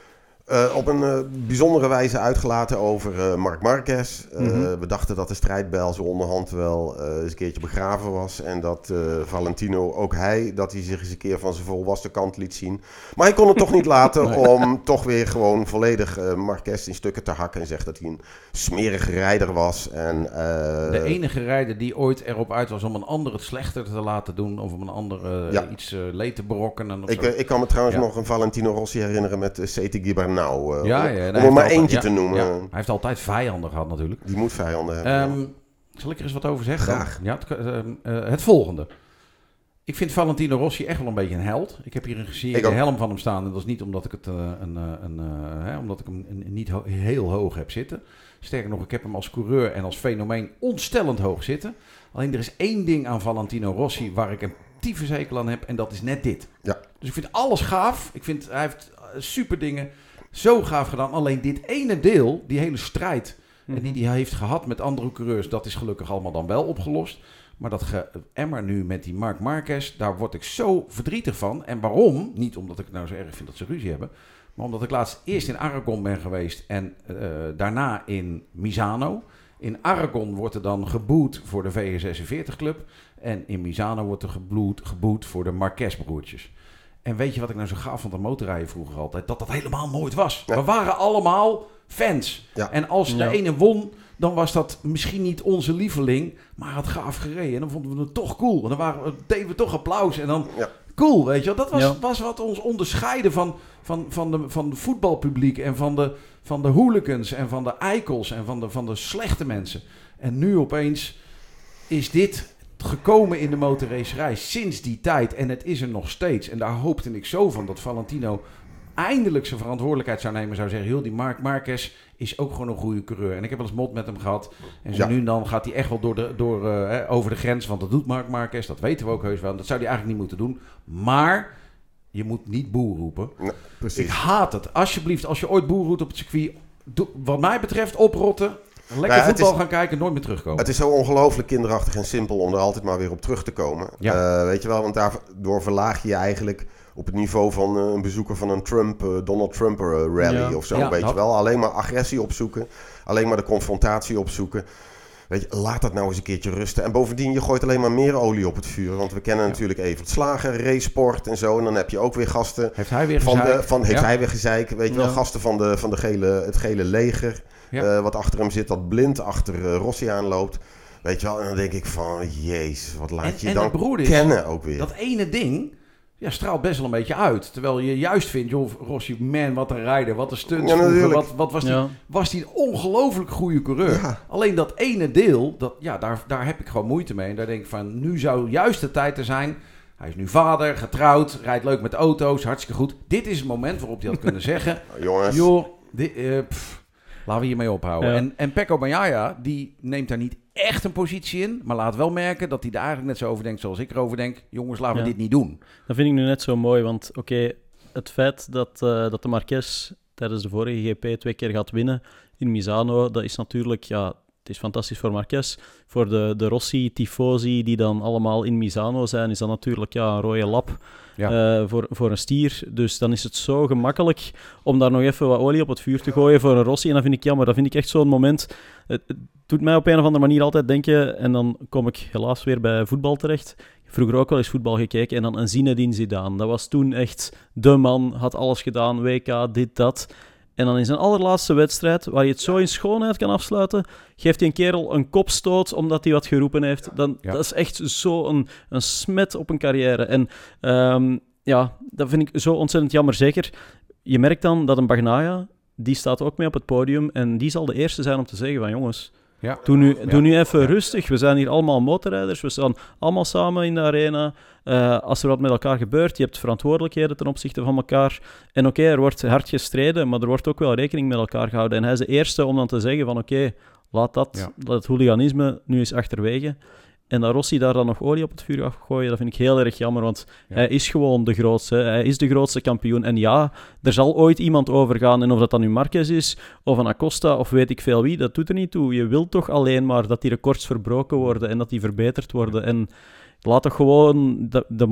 op een bijzondere wijze uitgelaten over Marc Marquez. We dachten dat de strijdbijl zo onderhand wel eens een keertje begraven was. En dat Valentino, ook dat hij zich eens een keer van zijn volwassen kant liet zien. Maar hij kon het toch niet laten om toch weer gewoon volledig Marquez in stukken te hakken. En zegt dat hij een smerige rijder was. En, De enige rijder die ooit erop uit was om een ander het slechter te laten doen. Of om een ander iets leed te berokkenen. Ik kan me trouwens Ja. nog een Valentino Rossi herinneren met Seti Gibernau. Nee, om hij er heeft maar altijd- eentje te noemen. ja. Hij heeft altijd vijanden gehad natuurlijk. Die moet vijanden hebben. Zal ik er eens wat over zeggen? Graag. Ja, het volgende. Ik vind Valentino Rossi echt wel een beetje een held. Ik heb hier een Ik gezierde ook. helm van hem staan. En dat is niet omdat ik, omdat ik hem niet heel hoog heb zitten. Sterker nog, ik heb hem als coureur en als fenomeen ontstellend hoog zitten. Alleen er is één ding aan Valentino Rossi waar ik een tyfushekel aan heb. En dat is net dit. Ja. Dus ik vind alles gaaf. Ik vind, hij heeft super dingen zo gaaf gedaan. Alleen dit ene deel, die hele strijd... En die hij heeft gehad met andere coureurs, dat is gelukkig allemaal dan wel opgelost. Maar dat geëmmer nu met die Marc Marquez, daar word ik zo verdrietig van. En waarom? Niet omdat ik het nou zo erg vind dat ze ruzie hebben. Maar omdat ik laatst eerst in Aragon ben geweest en daarna in Misano. In Aragon wordt er dan geboet voor de VS46 Club. En in Misano wordt er geboet voor de Marquez-broertjes. En weet je wat ik nou zo gaaf vond aan motorrijden vroeger altijd? Dat helemaal nooit was. Ja. We waren allemaal fans. Ja. En als de ene won, dan was dat misschien niet onze lieveling, maar hij had gaaf gereden. En dan vonden we het toch cool. En dan deden we toch applaus. En dan cool, weet je wel. Dat was wat ons onderscheiden van de voetbalpubliek en van de hooligans en van de eikels en van de slechte mensen. En nu opeens is dit gekomen in de motorracerij sinds die tijd. En het is er nog steeds. En daar hoopte ik zo van dat Valentino eindelijk zijn verantwoordelijkheid zou nemen. Zou zeggen, heel die Marc Marquez is ook gewoon een goede coureur. En ik heb wel eens mot met hem gehad. En zo nu en dan gaat hij echt wel over de grens. Want dat doet Marc Marquez. Dat weten we ook heus wel. Dat zou hij eigenlijk niet moeten doen. Maar je moet niet boer roepen. Nee, precies. Ik haat het. Alsjeblieft, als je ooit boer roept op het circuit. Wat mij betreft oprotten. Lekker voetbal gaan kijken, nooit meer terugkomen. Het is zo ongelooflijk kinderachtig en simpel om er altijd maar weer op terug te komen. Ja. Weet je wel, want daardoor verlaag je eigenlijk op het niveau van een bezoeker van een Donald Trump rally of zo. Ja, weet je wel, alleen maar agressie opzoeken. Alleen maar de confrontatie opzoeken. Weet je, laat dat nou eens een keertje rusten. En bovendien, je gooit alleen maar meer olie op het vuur. Want we kennen natuurlijk Evert Slager, Racesport en zo. En dan heb je ook weer gasten. Heeft hij weer hij weer gezeik. Weet je wel, gasten van het gele leger. Ja. Wat achter hem zit, dat blind achter Rossi aanloopt. Weet je wel, en dan denk ik van, jezus, wat laat je dan kennen ook weer. Dat ene ding... Ja, straalt best wel een beetje uit. Terwijl je juist vindt, joh, Rossi, man, wat een rijder, wat een stunts. Wat was die een ongelooflijk goede coureur. Ja. Alleen dat ene deel, daar heb ik gewoon moeite mee. En daar denk ik van, nu zou juist de tijd er zijn. Hij is nu vader, getrouwd, rijdt leuk met auto's, hartstikke goed. Dit is het moment waarop hij had kunnen zeggen... Jongens. Joh, laten we hiermee ophouden. Ja. En Pecco Bagnaia, die neemt daar niet echt een positie in, maar laat wel merken dat hij er eigenlijk net zo over denkt zoals ik erover denk. Jongens, laten we dit niet doen. Dat vind ik nu net zo mooi, want het feit dat de Marquez tijdens de vorige GP 2 keer gaat winnen in Misano, dat is natuurlijk, het is fantastisch voor Marquez. Voor de Rossi, Tifosi, die dan allemaal in Misano zijn, is dat natuurlijk een rode lap voor een stier. Dus dan is het zo gemakkelijk om daar nog even wat olie op het vuur te gooien voor een Rossi. En dat vind ik jammer. Dat vind ik echt zo'n moment. Het doet mij op een of andere manier altijd denken, en dan kom ik helaas weer bij voetbal terecht. Vroeger ook wel eens voetbal gekeken en dan een Zinedine Zidane. Dat was toen echt de man, had alles gedaan, WK, dit, dat. En dan in zijn allerlaatste wedstrijd, waar je het zo in schoonheid kan afsluiten, geeft hij een kerel een kopstoot omdat hij wat geroepen heeft. Dat is echt zo een smet op een carrière. En dat vind ik zo ontzettend jammer. Zeker, je merkt dan dat een Bagnaia, die staat ook mee op het podium en die zal de eerste zijn om te zeggen van jongens... Ja. Doe nu even rustig. We zijn hier allemaal motorrijders. We staan allemaal samen in de arena. Als er wat met elkaar gebeurt, je hebt verantwoordelijkheden ten opzichte van elkaar. En er wordt hard gestreden, maar er wordt ook wel rekening met elkaar gehouden. En hij is de eerste om dan te zeggen van laat het hooliganisme nu eens achterwege. En dat Rossi daar dan nog olie op het vuur afgooien, dat vind ik heel erg jammer, want hij is gewoon de grootste. Hij is de grootste kampioen. En er zal ooit iemand overgaan. En of dat dan nu Marquez is, of een Acosta, of weet ik veel wie, dat doet er niet toe. Je wilt toch alleen maar dat die records verbroken worden en dat die verbeterd worden. En laat toch gewoon die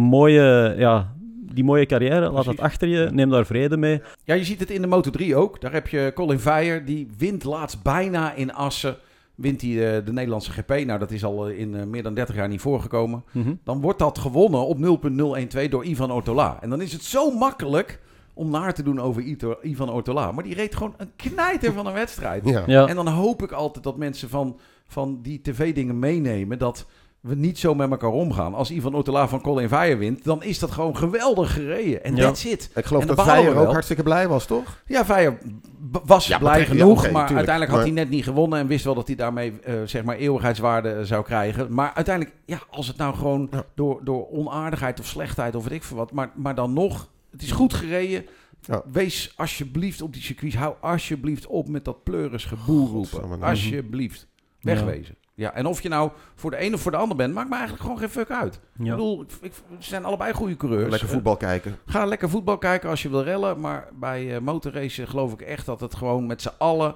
mooie carrière, laat dat achter je, neem daar vrede mee. Ja, je ziet het in de Moto3 ook. Daar heb je Colin Veyer, die wint laatst bijna in Assen. Wint hij de Nederlandse GP. Nou, dat is al in meer dan 30 jaar niet voorgekomen. Mm-hmm. Dan wordt dat gewonnen op 0.012 door Ivan Ortola. En dan is het zo makkelijk om naar te doen over Ivan Ortola. Maar die reed gewoon een knijter van een wedstrijd. Ja. En dan hoop ik altijd dat mensen van die tv-dingen meenemen dat we niet zo met elkaar omgaan. Als Ivan Ortola van Colin Veyer wint, dan is dat gewoon geweldig gereden. En that's it. Ik geloof dat Veyer ook hartstikke blij was, toch? Ja, Veyer was blij genoeg, maar uiteindelijk had hij net niet gewonnen en wist wel dat hij daarmee eeuwigheidswaarde zou krijgen. Maar uiteindelijk, als het nou gewoon door onaardigheid of slechtheid of weet ik veel wat, maar dan nog, het is goed gereden. Ja. Wees alsjeblieft op die circuits, hou alsjeblieft op met dat pleuris geboel roepen. Alsjeblieft, wegwezen. Ja, en of je nou voor de een of voor de ander bent, maakt me eigenlijk gewoon geen fuck uit. Ja. Ik bedoel, ze zijn allebei goede coureurs. Lekker voetbal kijken. Ga lekker voetbal kijken als je wil rellen. Maar bij motorracen geloof ik echt dat het gewoon met z'n allen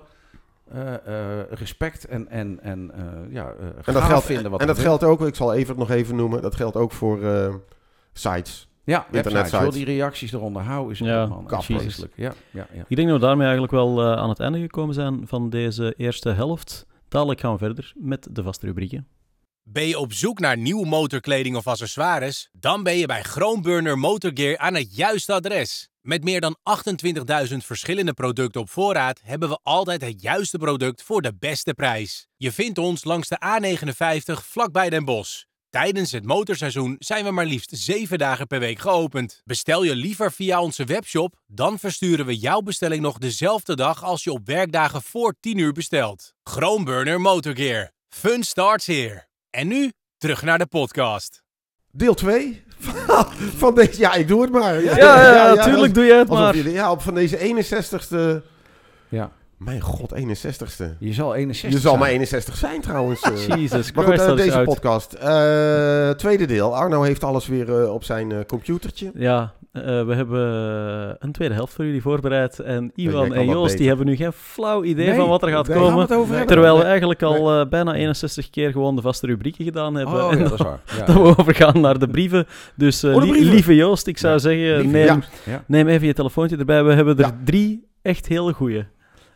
respect en dat geldt vinden. Wat en dat geldt ook, ik zal even nog even noemen, dat geldt ook voor sites. Ja, internetsites. Die reacties eronder hou is vreselijk. Ja. Ik denk dat we daarmee eigenlijk wel aan het einde gekomen zijn van deze eerste helft. Dadelijk gaan we verder met de vaste rubrieken. Ben je op zoek naar nieuwe motorkleding of accessoires? Dan ben je bij Groenburner Motorgear aan het juiste adres. Met meer dan 28.000 verschillende producten op voorraad hebben we altijd het juiste product voor de beste prijs. Je vindt ons langs de A59 vlakbij Den Bosch. Tijdens het motorseizoen zijn we maar liefst 7 dagen per week geopend. Bestel je liever via onze webshop, dan versturen we jouw bestelling nog dezelfde dag als je op werkdagen voor 10 uur bestelt. Groenburner Motorgear. Fun starts here. En nu, terug naar de podcast. Deel 2 van deze... Ja, ik doe het maar. Ja, tuurlijk doe je het maar. Van deze 61ste... Ja. Mijn god, 61ste. Je zal 61 Je zal maar 61 zijn trouwens. Jesus Christ, maar goed, deze podcast. Tweede deel. Arno heeft alles weer op zijn computertje. Ja, we hebben een tweede helft voor jullie voorbereid. En Iwan en Joost die hebben nu geen flauw idee van wat er gaat komen. Terwijl we eigenlijk al bijna 61 keer gewoon de vaste rubrieken gedaan hebben. En dat is waar. Ja, dat we overgaan naar de brieven. Dus lieve Joost, ik zou zeggen, neem even je telefoontje erbij. We hebben er 3 echt hele goeie.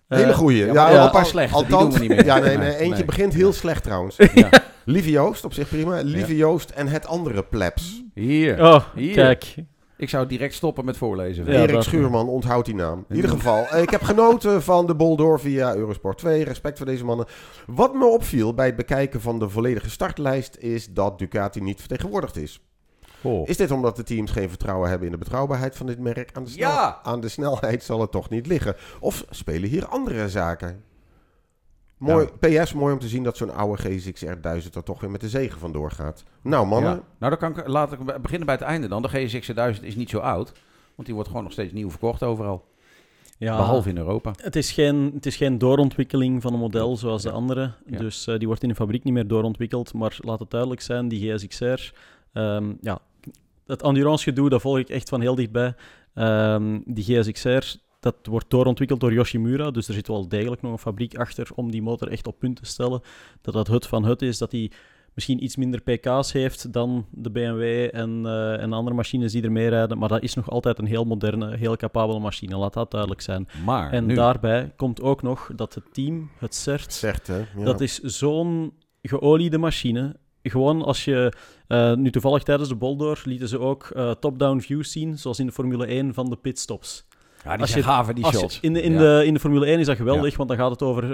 Hele goeie. Ja, een paar slechte, die doen we niet meer. Ja, eentje begint heel slecht trouwens. Ja. Lieve Joost, op zich prima. Lieve Joost en het andere plebs. Hier. Kijk. Ik zou direct stoppen met voorlezen. Ja, Erik dat- Schuurman, onthoud die naam. In ieder geval, ik heb genoten van de bol door via Eurosport 2. Respect voor deze mannen. Wat me opviel bij het bekijken van de volledige startlijst is dat Ducati niet vertegenwoordigd is. Oh. Is dit omdat de teams geen vertrouwen hebben in de betrouwbaarheid van dit merk? Aan de snelheid zal het toch niet liggen. Of spelen hier andere zaken? Mooi, PS, mooi om te zien dat zo'n oude GSX-R 1000 er toch weer met de zegen vandoor gaat. Nou mannen. Ja. Nou, dan laat ik beginnen bij het einde dan. De GSX 1000 is niet zo oud. Want die wordt gewoon nog steeds nieuw verkocht overal. Ja, Behalve in Europa. Het is geen doorontwikkeling van een model zoals de andere. Ja. Dus die wordt in de fabriek niet meer doorontwikkeld. Maar laat het duidelijk zijn, die GSX-R... het endurance-gedoe, dat volg ik echt van heel dichtbij. Die GSX-R, dat wordt doorontwikkeld door Yoshimura. Dus er zit wel degelijk nog een fabriek achter om die motor echt op punt te stellen. Dat het van het is, dat die misschien iets minder pk's heeft dan de BMW en andere machines die ermee rijden. Maar dat is nog altijd een heel moderne, heel capabele machine. Laat dat duidelijk zijn. Maar En nu, daarbij komt ook nog dat het team, het CERT, Zegt hè. Ja. dat is zo'n geoliede machine. Gewoon als je... nu toevallig tijdens de boldoor lieten ze ook top-down views zien, zoals in de Formule 1 van de pitstops. ja, die als zijn je- gaven, die Als je- shots. in de Formule 1 is dat geweldig, want dan gaat het over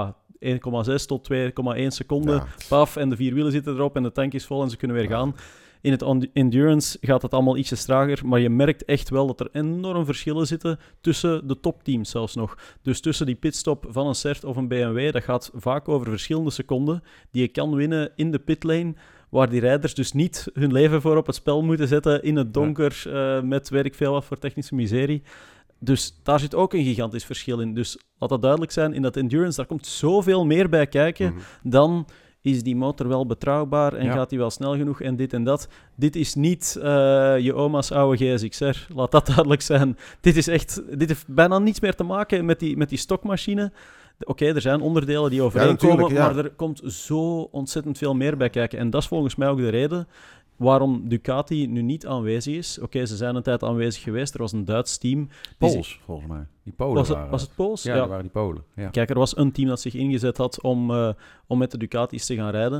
1,6 tot 2,1 seconden. Ja. Paf, en de 4 wielen zitten erop en de tank is vol en ze kunnen weer gaan. In het endurance gaat het allemaal ietsjes trager, maar je merkt echt wel dat er enorm verschillen zitten tussen de topteams zelfs nog. Dus tussen die pitstop van een CERT of een BMW, dat gaat vaak over verschillende seconden die je kan winnen in de pitlane, waar die rijders dus niet hun leven voor op het spel moeten zetten in het donker met weet ik veel wat voor technische miserie. Dus daar zit ook een gigantisch verschil in. Dus laat dat duidelijk zijn, in dat endurance, daar komt zoveel meer bij kijken dan... Is die motor wel betrouwbaar en gaat die wel snel genoeg en dit en dat? Dit is niet je oma's oude GSX-R. Laat dat duidelijk zijn. Dit heeft bijna niets meer te maken met die stokmachine. Oké, er zijn onderdelen die overeenkomen, natuurlijk, ja. maar er komt zo ontzettend veel meer bij kijken. En dat is volgens mij ook de reden waarom Ducati nu niet aanwezig is. Oké, ze zijn een tijd aanwezig geweest. Er was een Duits team. Pools, volgens mij. Die Polen Was het Pools? Ja, dat waren die Polen. Ja. Kijk, er was een team dat zich ingezet had om met de Ducatis te gaan rijden.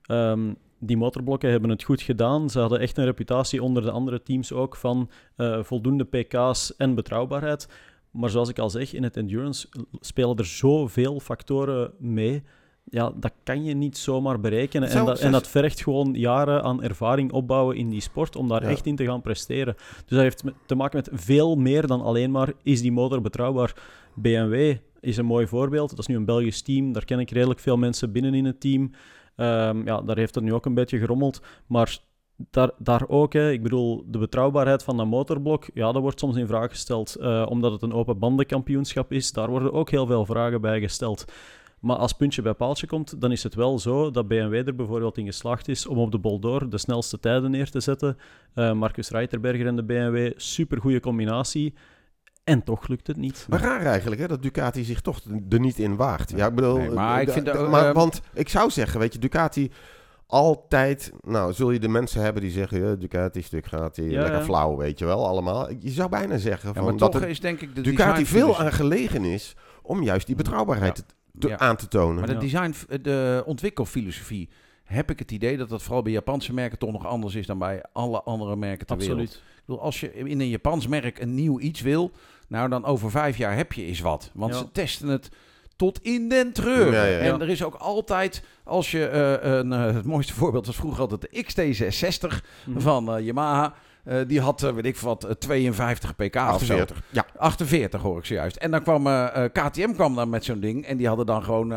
Die motorblokken hebben het goed gedaan. Ze hadden echt een reputatie onder de andere teams ook van voldoende pk's en betrouwbaarheid. Maar zoals ik al zeg, in het endurance spelen er zoveel factoren mee. Ja, dat kan je niet zomaar berekenen. En dat vergt gewoon jaren aan ervaring opbouwen in die sport om daar echt in te gaan presteren. Dus dat heeft te maken met veel meer dan alleen maar, is die motor betrouwbaar? BMW is een mooi voorbeeld. Dat is nu een Belgisch team. Daar ken ik redelijk veel mensen binnen in het team. Daar heeft het nu ook een beetje gerommeld. Maar daar ook, hè. Ik bedoel, de betrouwbaarheid van dat motorblok, ja, dat wordt soms in vraag gesteld. Omdat het een open bandenkampioenschap is, daar worden ook heel veel vragen bij gesteld. Maar als puntje bij paaltje komt, dan is het wel zo dat BMW er bijvoorbeeld in geslaagd is om op de boldoor de snelste tijden neer te zetten. Marcus Reiterberger en de BMW, supergoeie combinatie. En toch lukt het niet. Maar raar eigenlijk, hè, dat Ducati zich toch er niet in waagt. Ja, ik bedoel, Nee, maar ik vind want ik zou zeggen, weet je, Ducati altijd, nou, zul je de mensen hebben die zeggen, ja, Ducati, lekker flauw, weet je wel, allemaal. Je zou bijna zeggen van, maar dat toch er is denk ik de Ducati veel designfilosofie- aan gelegen is om juist die betrouwbaarheid aan te tonen. Maar de ontwikkelfilosofie, heb ik het idee dat dat vooral bij Japanse merken toch nog anders is dan bij alle andere merken ter wereld. Absoluut. Ik bedoel, als je in een Japans merk een nieuw iets wil, nou dan over 5 jaar heb je eens wat. Want ze testen het tot in den treuren. Ja. En er is ook altijd, als je het mooiste voorbeeld was vroeger altijd de XT660 van Yamaha. Die had, weet ik wat, 52 pk 48. of zo. Ja, 48 hoor ik zojuist. En dan kwam KTM dan met zo'n ding. En die hadden dan gewoon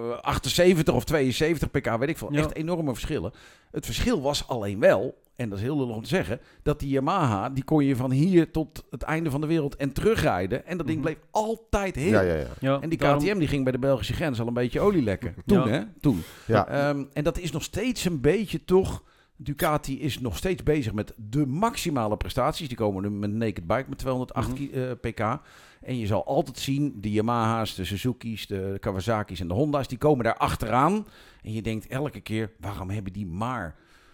78 of 72 pk, weet ik veel. Echt enorme verschillen. Het verschil was alleen wel, en dat is heel lullig om te zeggen, dat die Yamaha, die kon je van hier tot het einde van de wereld en terugrijden. En dat ding bleef altijd heel. Ja. En die KTM die ging bij de Belgische grens al een beetje olie lekken. Toen, hè? Toen. Ja. En dat is nog steeds een beetje toch... Ducati is nog steeds bezig met de maximale prestaties. Die komen nu met een naked bike met 208 pk. En je zal altijd zien, de Yamaha's, de Suzuki's, de Kawasaki's en de Honda's, die komen daar achteraan. En je denkt elke keer, waarom hebben die maar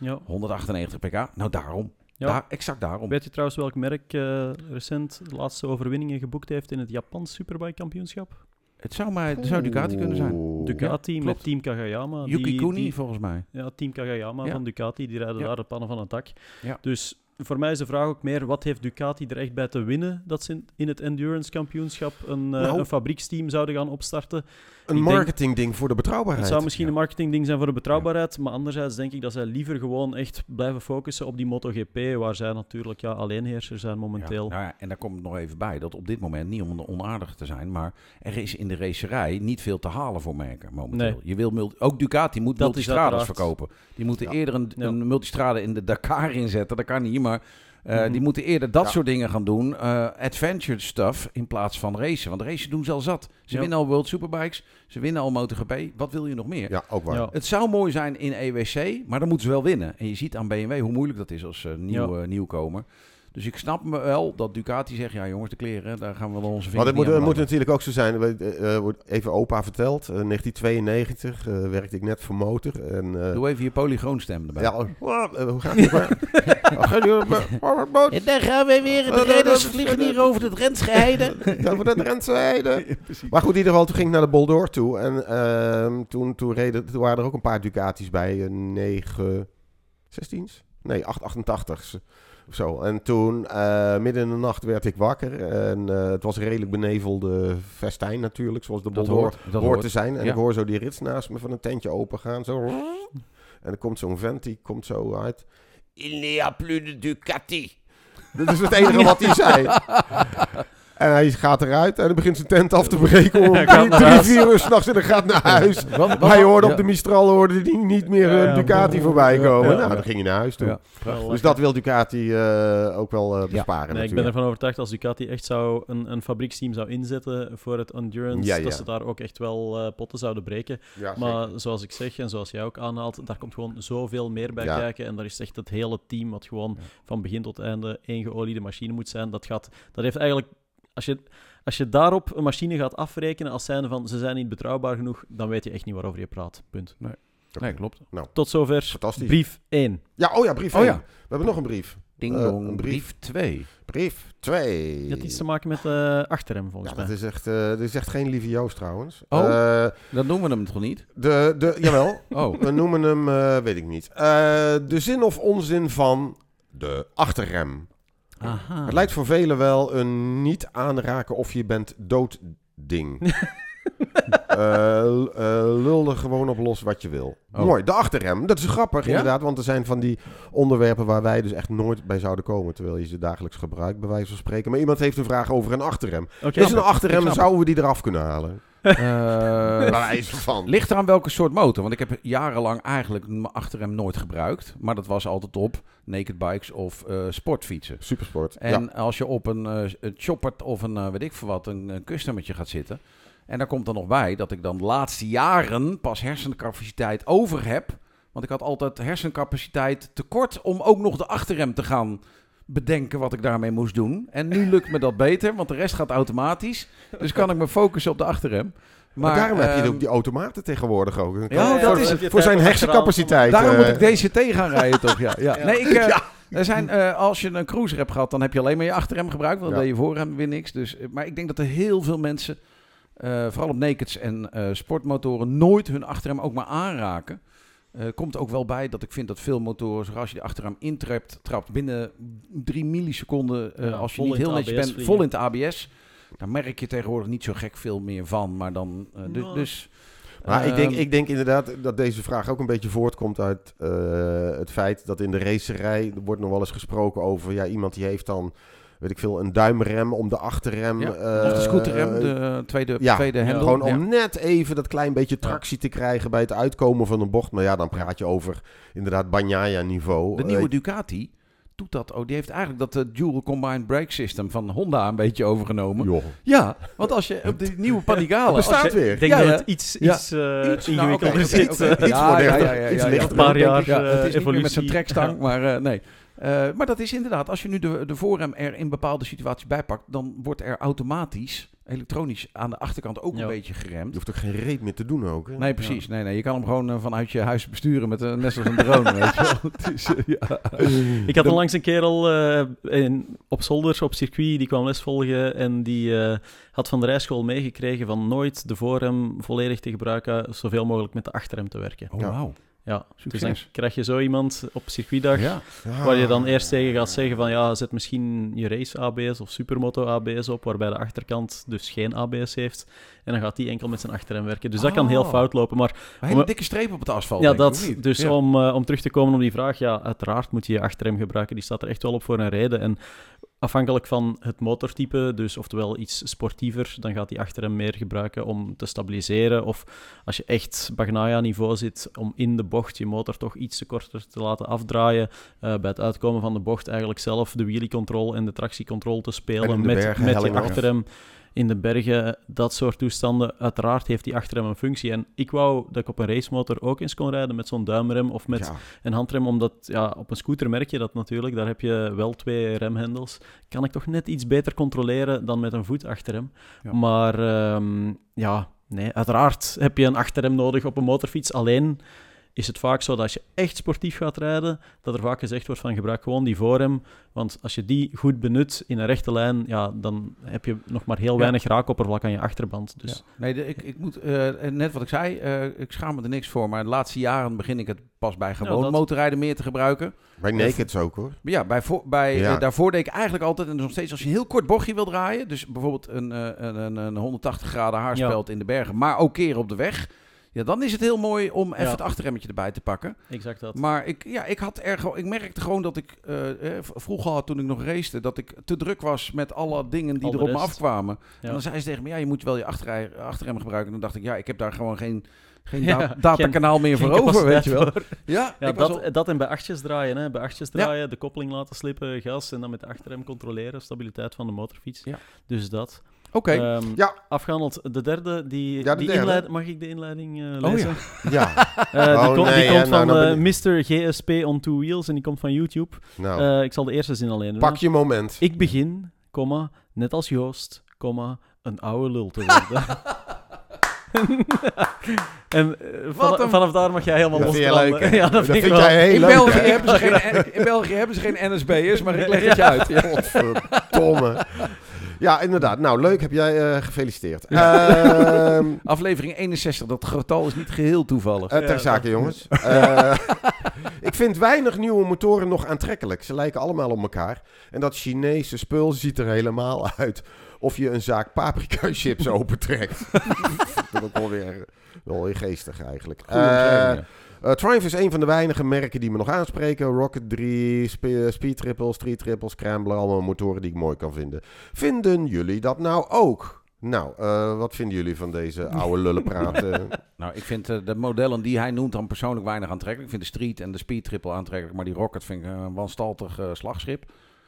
198 pk? Nou, daarom. Ja. Exact daarom. Weet je trouwens welk merk recent de laatste overwinningen geboekt heeft in het Japans Superbike kampioenschap? Het zou Ducati kunnen zijn. Ducati Ja, met Team Kagayama. Yuki Kuni volgens mij. Ja, Team Kagayama van Ducati, die rijden daar de pannen van het dak. Ja. Dus voor mij is de vraag ook meer, wat heeft Ducati er echt bij te winnen dat ze in het Endurance Kampioenschap een fabrieksteam zouden gaan opstarten? Een marketingding voor de betrouwbaarheid. Het zou misschien een marketingding zijn voor de betrouwbaarheid, maar anderzijds denk ik dat zij liever gewoon echt blijven focussen op die MotoGP, waar zij natuurlijk alleenheerser zijn momenteel. Ja, en daar komt het nog even bij, dat op dit moment, niet om onaardig te zijn, maar er is in de racerij niet veel te halen voor merken momenteel. Nee. Je wil ook Ducati moet Dat multistrades verkopen. Die moeten eerder een multistrade in de Dakar inzetten, dat kan niet, maar... Die moeten eerder dat soort dingen gaan doen. Adventure stuff in plaats van racen. Want de racen doen ze al zat. Ze winnen al World Superbikes. Ze winnen al MotoGP. Wat wil je nog meer? Ja, ook waar. Ja. Het zou mooi zijn in EWC, maar dan moeten ze wel winnen. En je ziet aan BMW hoe moeilijk dat is als nieuwkomer. Dus ik snap me wel dat Ducati zegt, ja jongens, de kleren, daar gaan we wel onze vingers Maar het moet natuurlijk ook zo zijn. Even opa verteld. 1992 werkte ik net voor Motor. En, doe even je polygoonstem erbij. Ja, hoe gaat het maar? En daar gaan we weer. De rijders vliegen hier over de Drentse heide. Over de Drentse heide. Maar goed, in ieder geval, toen ging ik naar de Bol d'Or toe. En toen waren er ook een paar Ducatis bij. 916's? Nee, 888's. Of zo. En toen, midden in de nacht, werd ik wakker. En het was redelijk benevelde festijn natuurlijk, zoals de Bol d'Or hoort te zijn. En ik hoor zo die rits naast me van een tentje open gaan. Zo. En er komt zo'n vent, die komt zo uit. Il n'y a plus de Ducati. Dat is het enige wat hij zei. En hij gaat eruit en hij begint zijn tent af te breken om 3-4 uur 's nachts en hij gaat naar huis. Hij hoorde op de Mistral die niet meer een Ducati voorbij komen. Nou, dan ging hij naar huis toe. Ja. Dus dat wil Ducati ook wel besparen. Nee, ik ben ervan overtuigd als Ducati echt een fabrieksteam zou inzetten voor het Endurance, dat ze daar ook echt wel potten zouden breken. Ja, maar zoals ik zeg en zoals jij ook aanhaalt, daar komt gewoon zoveel meer bij kijken. En daar is echt het hele team wat gewoon van begin tot einde één geoliede machine moet zijn. Dat heeft eigenlijk... Als je daarop een machine gaat afrekenen als zijnde van ze zijn niet betrouwbaar genoeg, dan weet je echt niet waarover je praat. Punt. Nee, klopt. Nou, tot zover brief 1. Ja, brief 1. Ja. We hebben nog een brief. Ding dong, brief 2. Brief 2. Je had iets te maken met achterrem volgens mij. Dat is echt geen lieve Joost trouwens. Dan noemen we hem toch niet? Jawel. We noemen hem, weet ik niet. De zin of onzin van de achterrem. Aha. Het lijkt voor velen wel een niet aanraken of je bent dood ding. Lul er gewoon op los wat je wil. Mooi, de achterrem. Dat is grappig inderdaad, want er zijn van die onderwerpen waar wij dus echt nooit bij zouden komen, terwijl je ze dagelijks gebruikt, bij wijze van spreken. Maar iemand heeft een vraag over een achterrem. Is een achterrem, zouden we die eraf kunnen halen? Ligt eraan welke soort motor. Want ik heb jarenlang eigenlijk mijn achterrem nooit gebruikt. Maar dat was altijd op naked bikes of sportfietsen. Supersport. En als je op een choppert of een weet ik veel wat, een customertje gaat zitten. En daar komt dan nog bij dat ik dan de laatste jaren pas hersencapaciteit over heb. Want ik had altijd hersencapaciteit tekort om ook nog de achterrem te gaan bedenken wat ik daarmee moest doen. En nu lukt me dat beter, want de rest gaat automatisch. Dus kan ik me focussen op de achterrem. Maar daarom heb je ook die automaten tegenwoordig ook. Dat is voor zijn hersencapaciteit. Daarom moet ik DCT gaan rijden toch? Ja. Nee, er zijn, als je een cruiser hebt gehad, dan heb je alleen maar je achterrem gebruikt. Want dan deed je voorrem weer niks. Dus, maar ik denk dat er heel veel mensen, vooral op nakeds en sportmotoren, nooit hun achterrem ook maar aanraken. Komt ook wel bij dat ik vind dat veel motoren, als je de achterrem trapt binnen 3 milliseconden, als je niet heel netjes bent, vol in het ABS. Daar merk je tegenwoordig niet zo gek veel meer van. Maar dan, Maar ik denk inderdaad dat deze vraag ook een beetje voortkomt uit het feit dat in de racerij, er wordt nog wel eens gesproken over, iemand die heeft dan, weet ik veel, een duimrem om de achterrem. Of de scooterrem, de tweede hendel. Gewoon om net even dat klein beetje tractie te krijgen bij het uitkomen van een bocht. Maar dan praat je over inderdaad Bagnaia-niveau. De nieuwe Ducati doet dat ook. Die heeft eigenlijk dat dual combined brake system van Honda een beetje overgenomen. Joh. Ja, want als je op de nieuwe Panigale bestaat weer. Ik denk dat het iets ingewikkelder zit. Iets een paar jaar het is niet evolutie. meer met zo'n trekstang, maar nee. Maar dat is inderdaad, als je nu de voorrem er in bepaalde situaties bijpakt, dan wordt er automatisch, elektronisch aan de achterkant ook een beetje geremd. Je hoeft ook geen reet meer te doen ook. Hè? Nee, precies. Ja. Nee, je kan hem gewoon vanuit je huis besturen met net zoals een drone, weet je wel. Dus, Ik had onlangs een kerel op zolder, op circuit, die kwam les volgen en die had van de rijschool meegekregen van nooit de voorrem volledig te gebruiken, zoveel mogelijk met de achterrem te werken. Oh, wauw. Ja, dus dan krijg je zo iemand op circuitdag, waar je dan eerst tegen gaat zeggen van zet misschien je race ABS of supermoto ABS op, waarbij de achterkant dus geen ABS heeft. En dan gaat die enkel met zijn achterrem werken. Dus dat kan heel fout lopen. Maar een hele dikke streep op het asfalt. Ja, dat. Dus om terug te komen op die vraag, uiteraard moet je je achterrem gebruiken. Die staat er echt wel op voor een reden. En afhankelijk van het motortype, dus oftewel iets sportiever, dan gaat die achterrem meer gebruiken om te stabiliseren. Of als je echt Bagnaia-niveau zit, om in de bocht je motor toch iets te korter te laten afdraaien. Bij het uitkomen van de bocht eigenlijk zelf de wheelie control en de tractiecontrol te spelen met je achterrem. In de bergen, dat soort toestanden. Uiteraard heeft die achterrem een functie. En ik wou dat ik op een racemotor ook eens kon rijden met zo'n duimrem of met een handrem, omdat op een scooter merk je dat natuurlijk. Daar heb je wel 2 remhendels. Kan ik toch net iets beter controleren dan met een voet achterrem. Ja. Maar nee, uiteraard heb je een achterrem nodig op een motorfiets. Alleen is het vaak zo dat als je echt sportief gaat rijden, dat er vaak gezegd wordt van gebruik gewoon die voorrem. Want als je die goed benut in een rechte lijn, dan heb je nog maar heel weinig raakoppervlak aan je achterband. Dus. Ja. Nee, ik moet, net wat ik zei, ik schaam me er niks voor, maar de laatste jaren begin ik het pas bij gewoon motorrijden meer te gebruiken. Bij nakeds ook hoor. Ja, daarvoor deed ik eigenlijk altijd, en nog steeds als je een heel kort bochtje wil draaien, dus bijvoorbeeld een 180 graden haarspeld in de bergen, maar ook keren op de weg. Ja, dan is het heel mooi om even het achterremmetje erbij te pakken. Exact dat. Maar ik merkte gewoon dat ik vroeger had, toen ik nog racete, dat ik te druk was met alle dingen die er op me afkwamen. Ja. En dan zei ze tegen me, je moet wel je achterrem gebruiken. En dan dacht ik, ik heb daar gewoon geen datakanaal meer voor over, weet je wel. Dat en bij achtjes draaien. Hè. Bij achtjes draaien, de koppeling laten slippen, gas en dan met de achterrem controleren, stabiliteit van de motorfiets. Ja. Dus dat. Oké. Afgehandeld. De derde, mag ik de inleiding lezen? Oh ja. Die komt van Mr. GSP on Two Wheels en die komt van YouTube. Nou. Ik zal de eerste zin alleen doen. Pak je moment. Ik begin, net als Joost, een oude lul te worden. En vanaf daar mag jij helemaal losbranden. Ja, dat vind jij heel leuk. In België hebben ze geen NSB'ers, maar ik leg het je uit. Godverdomme. Ja, inderdaad. Nou, leuk. Heb jij gefeliciteerd. Aflevering 61. Dat getal is niet geheel toevallig. Ter zake, jongens. Ik vind weinig nieuwe motoren nog aantrekkelijk. Ze lijken allemaal op elkaar. En dat Chinese spul ziet er helemaal uit of je een zaak paprika chips opentrekt. Dat is ook wel weer geestig eigenlijk. Triumph is een van de weinige merken die me nog aanspreken. Rocket 3, Speed Triple, Street Triple, Scrambler. Allemaal motoren die ik mooi kan vinden. Vinden jullie dat nou ook? Nou, wat vinden jullie van deze oude lullenpraat? Nou, ik vind de modellen die hij noemt dan persoonlijk weinig aantrekkelijk. Ik vind de Street en de Speed Triple aantrekkelijk. Maar die Rocket vind ik een wanstaltig slagschip.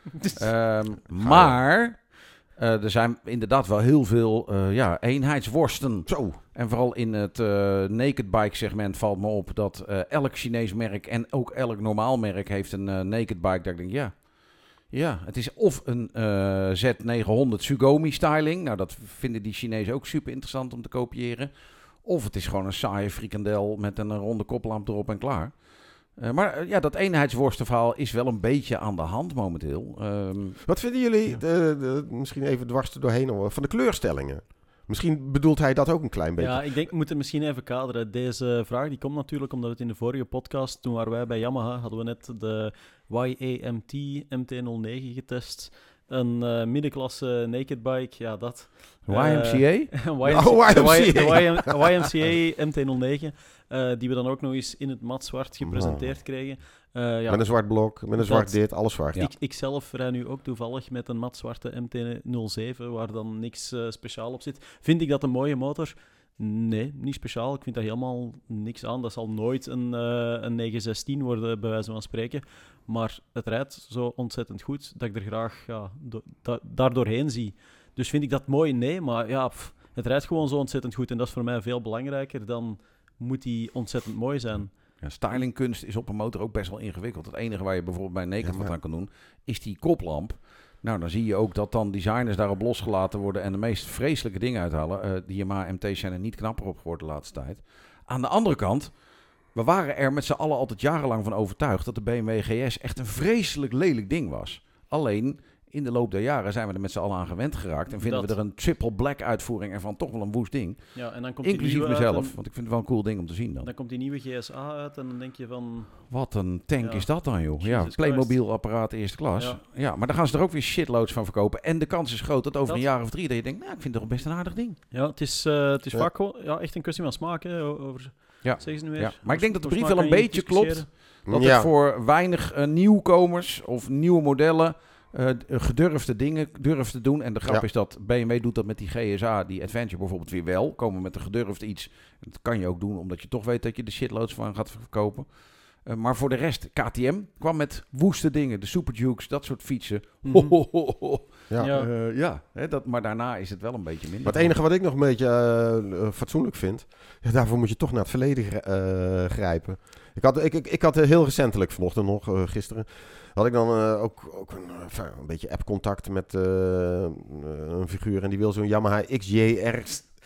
Maar er zijn inderdaad wel heel veel eenheidsworsten. Zo. En vooral in het naked bike segment valt me op dat elk Chinees merk en ook elk normaal merk heeft een naked bike. Dat ik denk, het is of een Z900 Tsugomi styling. Nou, dat vinden die Chinezen ook super interessant om te kopiëren. Of het is gewoon een saaie frikandel met een ronde koplamp erop en klaar. Maar dat eenheidsworstenverhaal is wel een beetje aan de hand momenteel. Wat vinden jullie, misschien even dwars er doorheen, van de kleurstellingen? Misschien bedoelt hij dat ook een klein beetje. Ja, ik denk, we moeten misschien even kaderen. Deze vraag die komt natuurlijk omdat we het in de vorige podcast, toen waren wij bij Yamaha, hadden we net de YAMT MT-09 getest. Een middenklasse naked bike, ja dat. YMCA? YMCA MT-09, die we dan ook nog eens in het mat zwart gepresenteerd kregen. Met een zwart blok, met een zwart dit, alles zwart. Ja. Ik zelf rij nu ook toevallig met een matzwarte MT-07, waar dan niks speciaal op zit. Vind ik dat een mooie motor? Nee, niet speciaal. Ik vind daar helemaal niks aan. Dat zal nooit een 916 worden, bij wijze van spreken. Maar het rijdt zo ontzettend goed dat ik er graag daar doorheen zie. Dus vind ik dat mooi? Nee, maar het rijdt gewoon zo ontzettend goed. En dat is voor mij veel belangrijker dan moet die ontzettend mooi zijn. Ja, stylingkunst is op een motor ook best wel ingewikkeld. Het enige waar je bijvoorbeeld bij een naked wat aan kan doen, is die koplamp. Nou, dan zie je ook dat dan designers daarop losgelaten worden en de meest vreselijke dingen uithalen. Die Yamaha MT's zijn er niet knapper op geworden de laatste tijd. Aan de andere kant, we waren er met z'n allen altijd jarenlang van overtuigd dat de BMW GS echt een vreselijk lelijk ding was. Alleen, in de loop der jaren zijn we er met z'n allen aan gewend geraakt en vinden we er een triple black uitvoering ervan toch wel een woest ding. Ja, en dan komt inclusief mezelf, want ik vind het wel een cool ding om te zien dan. Dan komt die nieuwe GSA uit en dan denk je van... Wat een tank is dat dan, joh. Ja, Jesus Playmobil apparaat eerste klas. Ja, maar dan gaan ze er ook weer shitloads van verkopen. En de kans is groot dat over een jaar of 3 dat je denkt, nou, ik vind het toch best een aardig ding. Ja, het is vaak gewoon echt een kwestie van smaak, hè, over... Ja. Zeg ze nu weer. Ja. Maar ik denk dat de brief wel een beetje klopt. Dat Ja. het voor weinig nieuwkomers of nieuwe modellen gedurfde dingen durft te doen. En de grap is dat BMW doet dat met die GSA, die Adventure bijvoorbeeld weer wel. Komen met een gedurfd iets. Dat kan je ook doen, omdat je toch weet dat je de shitloads van gaat verkopen. Maar voor de rest, KTM kwam met woeste dingen. De Super Dukes, dat soort fietsen. Maar daarna is het wel een beetje minder. Maar het enige wat ik nog een beetje fatsoenlijk vind, daarvoor moet je toch naar het verleden grijpen. Ik had heel recentelijk, vanochtend nog, gisteren, had ik dan ook een beetje app-contact met een figuur. En die wil zo'n Yamaha XJR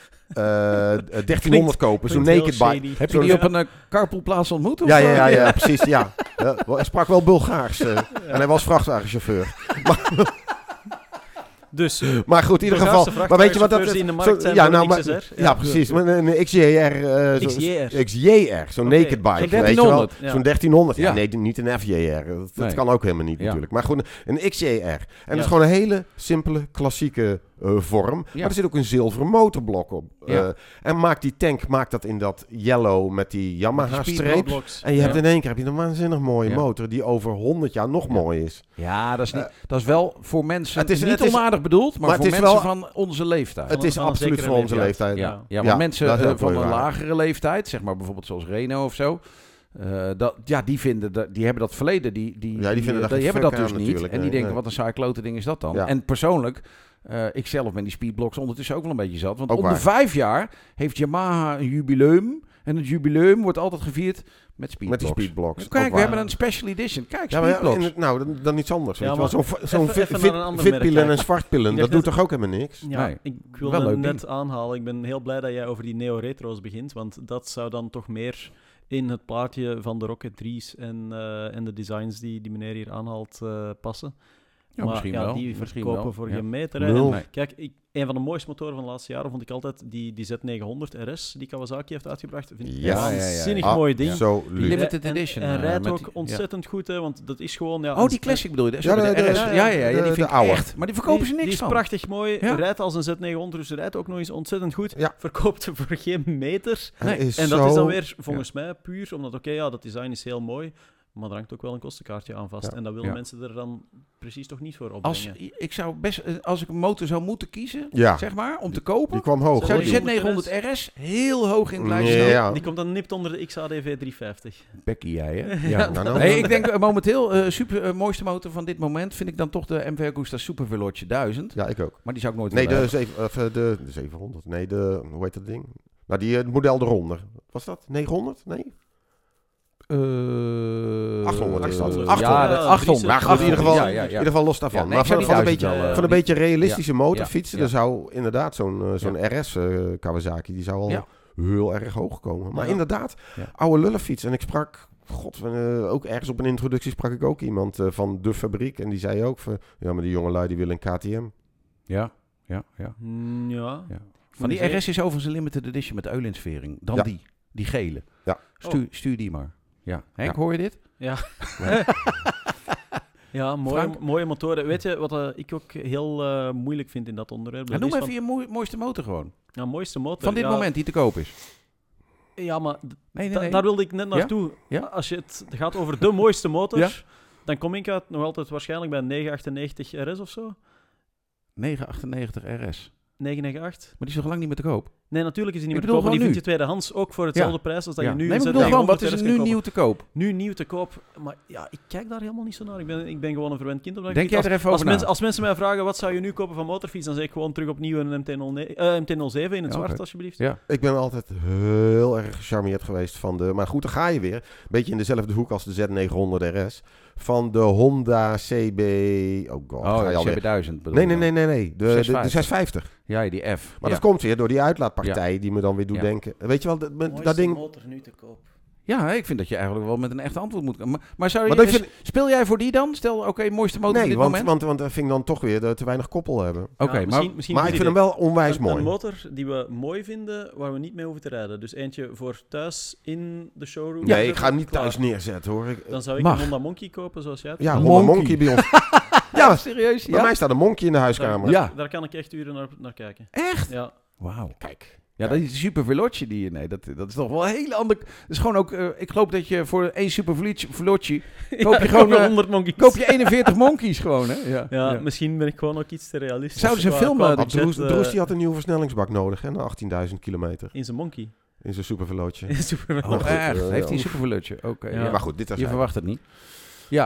1300 kopen. Zo'n naked bike. Heb je die op een carpoolplaats ontmoet? Ja, precies. Ja. Hij sprak wel Bulgaars. En hij was vrachtwagenchauffeur. Dus, maar goed, in ieder geval. Maar weet je wat dat is? In de markt zijn ja, precies. Een XJR. XJR, zo'n naked bike. Zo'n 1300. Zo'n 1300. Ja, nee, niet een FJR. Dat kan ook helemaal niet natuurlijk. Maar gewoon een XJR. En dat is gewoon een hele simpele, klassieke vorm. Maar er zit ook een zilveren motorblok op. En die tank maakt dat in dat yellow met die Yamaha-streep. En je hebt in één keer een waanzinnig mooie motor die over 100 jaar nog mooi is. Ja, dat is wel voor mensen niet onaardig bedoeld, maar voor mensen van onze leeftijd. Het is absoluut van onze leeftijd. Ja, maar mensen van een lagere leeftijd, zeg maar bijvoorbeeld zoals Renault of zo, die hebben dat verleden, die hebben dat dus niet. En die denken, wat een saai klote ding is dat dan? En persoonlijk, ik zelf ben die speedblocks ondertussen ook wel een beetje zat. Want om de 5 jaar heeft Yamaha een jubileum. En het jubileum wordt altijd gevierd met speedblocks. Met die speedblocks. Kijk, we hebben een special edition. Kijk, speedblocks. Dan iets anders. Ja, zo'n fitpillen en zwartpillen, dat doet toch ook helemaal niks? Ja, nee, ik wilde net aanhalen. Ik ben heel blij dat jij over die neo-retro's begint. Want dat zou dan toch meer in het plaatje van de Rocket 3's en de designs die meneer hier aanhaalt passen. Ja, maar misschien wel. Die verkopen voor geen meter. Kijk, een van de mooiste motoren van de laatste jaren vond ik altijd die Z900 RS die Kawasaki heeft uitgebracht. Vind ik een waanzinnig mooi ding. Zo limited edition. En rijdt ook ontzettend goed, hè, want dat is gewoon... die classic bedoel je? De RS. Die vind ik oude. Echt. Maar die verkopen ze niks van. Die is prachtig mooi. Rijdt als een Z900, dus rijdt ook nog eens ontzettend goed. Ja. Verkoopt voor geen meter. Nee. En dat is dan weer volgens mij puur, omdat dat design is heel mooi. Maar er hangt ook wel een kostenkaartje aan vast. Ja. En dat willen mensen er dan precies toch niet voor opbrengen. Als ik een motor zou moeten kiezen, zeg maar, om te kopen... Die kwam hoog. Zou die Z900 RS heel hoog in het lijst staan? Ja. Die komt dan nipt onder de XADV 350. Becky jij, hè? Ja. Nee, ik denk momenteel, mooiste motor van dit moment vind ik dan toch de MV Agusta Super Veloce 1000. Ja, ik ook. Maar die zou ik nooit willen de 700. Nee, hoe heet dat ding? Nou, het model eronder. Was dat? 900? Nee? 800 is dat. 800. Maar goed, in ieder geval los daarvan. Maar van een beetje realistische motorfietsen, er zou inderdaad zo'n RS Kawasaki, die zou al heel erg hoog komen. Maar inderdaad, oude lullenfiets. En ik sprak, ook ergens op een introductie sprak ik ook iemand van de fabriek. En die zei ook van, maar die jongelui die willen een KTM. Ja. Van die RS is overigens een limited edition met eulinsvering. Dan die gele. Ja. Stuur die maar. Ja. Henk, hoor je dit? Ja. Ja, mooie motoren. Weet je wat ik ook heel moeilijk vind in dat onderwerp? Noem even je mooiste motor gewoon. Ja, mooiste motor. Van dit moment die te koop is. Ja, maar daar wilde ik net naartoe. Ja? Als je het gaat over de mooiste motors, dan kom ik uit nog altijd waarschijnlijk bij een 998 RS of zo. 998 RS. 998. Maar die is nog lang niet meer te koop. Nee, natuurlijk is die niet Ik meer te kopen. bedoel Die vind je gewoon tweedehands ook voor hetzelfde prijs als dat je nu... Nee, maar ik zet bedoel dat je gewoon, wat is 100 er nu kan nieuw kopen. te koop? Nu nieuw te koop. Maar ja, ik kijk daar helemaal niet zo naar. Ik ben gewoon een verwend kind op dat Denk gebied. jij er even over na? Als mensen mij vragen, wat zou je nu kopen van motorfiets, dan zeg ik gewoon terug opnieuw een MT-07 in het zwart, oké. alsjeblieft. Ja. Ik ben altijd heel erg gecharmeerd geweest van de... Maar goed, dan ga je weer. Een beetje in dezelfde hoek als de Z900 RS. Van de Honda CB... Oh god, ga je de alweer. CB1000 bedoel je dan? Nee. De 650. Ja, die F. Maar ja. dat komt weer door die uitlaatpartij die me dan weer doet Ja. denken. Weet je wel, dat ding... motor nu te koop. Ja, ik vind dat je eigenlijk wel met een echt antwoord moet komen. Maar zou je, Maar dat vind- speel jij voor die dan? Stel, oké, mooiste motor Nee, op dit moment? want dat vind ik dan toch weer te weinig koppel hebben. Oké, maar Maar ik vind hem wel onwijs een mooi. motor die we mooi vinden, waar we niet mee hoeven te rijden. Dus eentje voor thuis in de showroom. Nee, ik ga hem niet Klaar. thuis neerzetten hoor. Dan zou ik Mag. een Honda Monkey kopen, zoals jij het Ja, doet. Honda Monkey bij ons. Ja, serieus? bij mij staat een Monkey in de huiskamer. Ja. Daar kan ik echt uren naar kijken. Echt? Ja. Wauw. Kijk. Ja, dat is super veloce die je... Nee, dat is toch wel een hele andere... Dat is gewoon ook... ik geloof dat je voor één super veloce... Koop je gewoon... 100 monkeys. koop je 41 monkeys gewoon, hè? Ja. Ja, misschien ben ik gewoon ook iets te realistisch. Zouden ze Qua- filmen? qua Dat budget, Droes die had een nieuwe versnellingsbak nodig, hè, na 18.000 kilometer. in zijn monkey. In zijn supervelootje. Super. Oh, echt? goed, Heeft hij een ja. super veloce? Oké. Ja. ja. Maar goed, dit is Je verwacht het niet. Ja.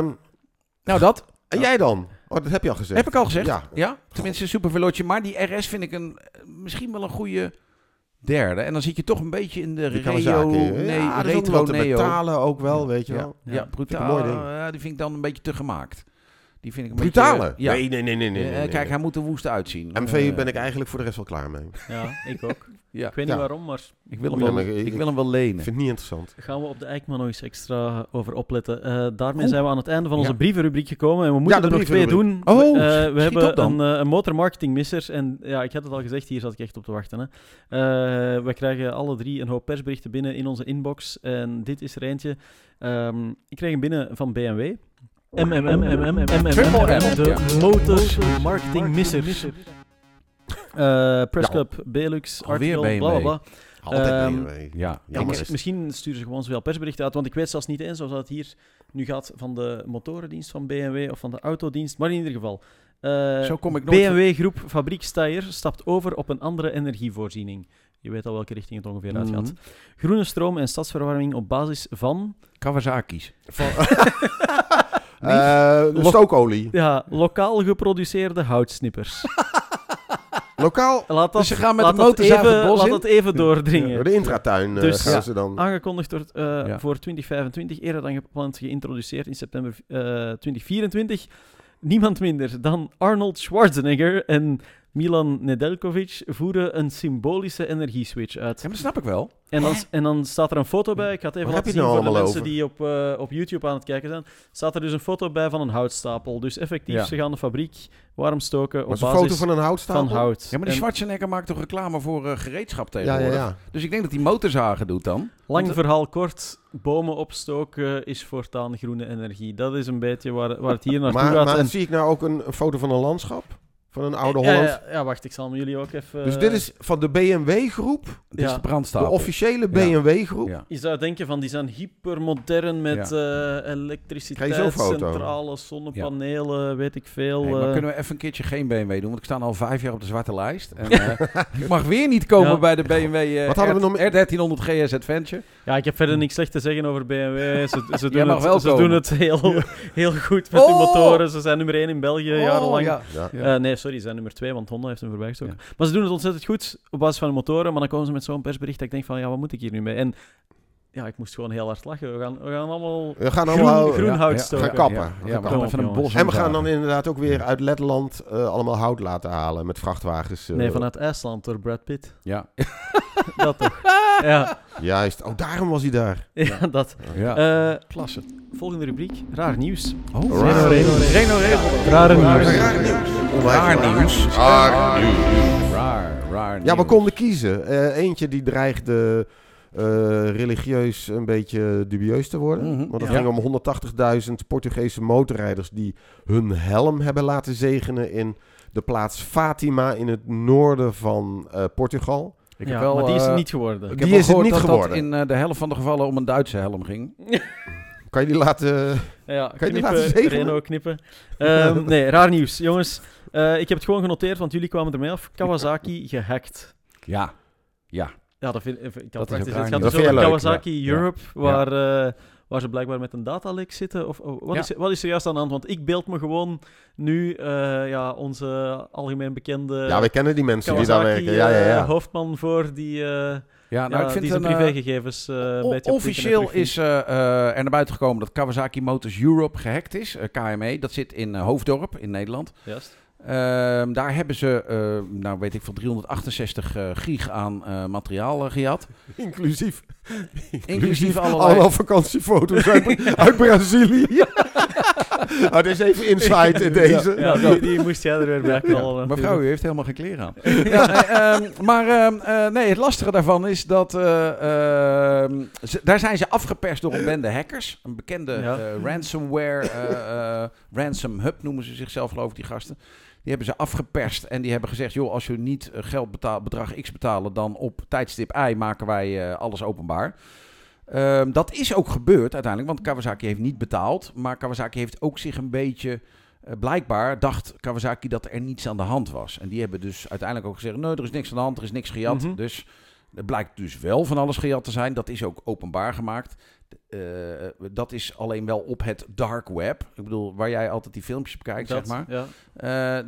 Nou, dat en jij dan? Oh, dat heb je al gezegd. heb ik al gezegd. Ja. Ja. Tenminste, een super veloce. Maar die RS vind ik misschien wel een goede derde. En dan zit je toch een beetje in de Die Reo... Kawasaki. Nee, Ja, er is ook retro wat te Neo. betalen ook wel, weet je Ja, wel. ja, Ja, vind ik brutaal. een mooi ding. Ja, die vind ik dan een beetje te gemaakt. Die vind ik een Brutale? beetje... Ja. Nee. Kijk, hij moet er woest uitzien. MV ben ik eigenlijk voor de rest wel klaar mee. Ja, ik ook. Ja. Ik weet niet Ja. waarom, maar Ik wil hem Ja, wel, maar ik wil hem wel lenen. Ik vind het niet interessant. gaan we op de Eikman nog eens extra over opletten. Daarmee zijn we aan het einde van onze Ja. brievenrubriek gekomen. En we moeten Ja, de er nog twee doen. brievenrubriek. Oh, we schiet hebben op dan. een motormarketingmisser. En ja, ik had het al gezegd, hier zat ik echt op te wachten. Hè. We krijgen alle drie een hoop persberichten binnen in onze inbox. En dit is er eentje. Ik kreeg hem binnen van BMW. De motormarketingmisser. Press Club, Belux, Alweer artikel, bla bla bla. Altijd BMW. Ja. Ja, maar Misschien sturen ze gewoon zoveel persberichten uit, want ik weet zelfs niet eens of dat het hier nu gaat van de motorendienst van BMW of van de autodienst, maar in ieder geval. Zo kom ik nooit... BMW Groep Fabriek Steyr stapt over op een andere energievoorziening. Je weet al welke richting het ongeveer uitgaat. Mhm. Groene stroom en stadsverwarming op basis van Kawasaki's. Stookolie. lokaal geproduceerde houtsnippers. Lokaal. Laat dat, Dus ze gaan met laat de dat motorzaag even, het bos laat in? dat even doordringen. Door de intratuin Dus- gaan ze dan. Aangekondigd voor 2025, eerder dan gepland geïntroduceerd in september 2024. Niemand minder dan Arnold Schwarzenegger en Milan Nedeljkovic voeren een symbolische energieswitch uit. Ja, maar dat snap ik wel. En dan staat er een foto bij. Ik ga het even Waar laten heb je zien het voor nou de mensen allemaal die op YouTube aan het kijken zijn. Staat er dus een foto bij van een houtstapel. Dus effectief, Ja. ze gaan de fabriek warm stoken op Was een basis foto van een houtstapel? van hout. Ja, maar die En Schwarzenegger maakt toch reclame voor gereedschap Ja, tegenwoordig? ja. Dus ik denk dat hij motorzagen doet dan. lang verhaal kort, bomen opstoken is voortaan groene energie. Dat is een beetje waar het hier naartoe gaat. Maar En- zie ik nou ook een foto van een landschap? Van een oude Ja, Holland? ja, wacht, ik zal hem jullie ook even... Dus dit is van de BMW-groep, Het is Ja. de de brandstapel. officiële BMW-groep. Ja. Je zou denken van, die zijn hypermodern met elektriciteit, Krijg je zo'n foto? centrale zonnepanelen, weet ik veel. Hey, maar kunnen we even een keertje geen BMW doen? Want ik sta al 5 jaar op de zwarte lijst. En, ik mag weer niet komen Ja. bij de BMW Wat hadden we nog meer? R1300 GS Adventure. Ja, ik heb verder niks slecht te zeggen over BMW. Ze Jij mag wel ze komen. doen het heel goed met die Oh! motoren. Ze zijn nummer 1 in België, jarenlang. ja. Ja. Nee, sorry, ze zijn nummer 2, want Honda heeft hem voorbij gestoken. Maar ze doen het ontzettend goed op basis van de motoren. Maar dan komen ze met zo'n persbericht dat ik denk van, ja, wat moet ik hier nu mee? En ja, ik moest gewoon heel hard lachen. We gaan allemaal We gaan groen, allemaal... groen hout stoken. gaan kappen. Ja, we Gaan gaan kappen. even een Jongens. bos En we gaan omzagen. dan inderdaad ook weer uit Letland allemaal hout laten halen met vrachtwagens. Nee, vanuit IJsland door Brad Pitt. Ja. Dat toch? Ja, Juist. Oh, daarom was hij daar. ja, dat. Ja. Klasse. Volgende rubriek. Raar nieuws. Oh, Raar nieuws. Reno. Rare nieuws. Raar nieuws. Raar nieuws. Raar nieuws. Raar nieuws. Ja, we konden kiezen. Eentje die dreigde religieus een beetje dubieus te worden. Mhm. Want het Ja. ging om 180.000 Portugese motorrijders die hun helm hebben laten zegenen in de plaats Fatima in het noorden van Portugal. Ik Ja, heb wel, maar die is het eh, niet geworden. Ik Die heb wel is het gehoord niet dat geworden. dat in de helft van de gevallen om een Duitse helm ging. Kan je die laten... Ja, Kan je die laten zegenen? Reno knippen. Nee, raar nieuws. Jongens, ik heb het gewoon genoteerd, want jullie kwamen ermee af. Kawasaki gehackt. Ja. Ja. Ja, dat vind ik Dat praktisch. is ook Het raar. gaat Dat dus vind over jij leuk, Kawasaki ja. Europe, Ja. waar ze blijkbaar met een datalek zitten. Of Ja. wat is er juist aan de hand? Want ik beeld me gewoon nu onze algemeen bekende Ja, wij kennen die mensen die daar Kawasaki werken. Ja. hoofdman voor die, Ik vind die zijn privégegevens een beetje op het officieel internet is er naar buiten gekomen dat Kawasaki Motors Europe gehackt is. KME, dat zit in Hoofddorp in Nederland. Juist. Daar hebben ze, weet ik veel, 368 gig aan materiaal gehad. Inclusief allerlei... Allemaal vakantiefoto's uit Brazilië. Dit is even insight in deze. Ja, die moest jij er weer bij knallen. Mevrouw, u heeft helemaal geen kleren aan. Het lastige daarvan is dat... daar zijn ze afgeperst door een bende hackers. Een bekende ransomware... Ransom Hub noemen ze zichzelf, geloof ik, die gasten. Die hebben ze afgeperst en die hebben gezegd... joh, als je niet bedrag X betalen... dan op tijdstip Y maken wij alles openbaar. Dat is ook gebeurd uiteindelijk, want Kawasaki heeft niet betaald. Maar Kawasaki heeft ook zich een beetje... blijkbaar dacht Kawasaki dat er niets aan de hand was. En die hebben dus uiteindelijk ook gezegd... nee, er is niks aan de hand, er is niks gejat. Mhm. Dus er blijkt dus wel van alles gejat te zijn. Dat is ook openbaar gemaakt. Dat is alleen wel op het dark web. Ik bedoel, waar jij altijd die filmpjes bekijkt, zeg maar. Ja.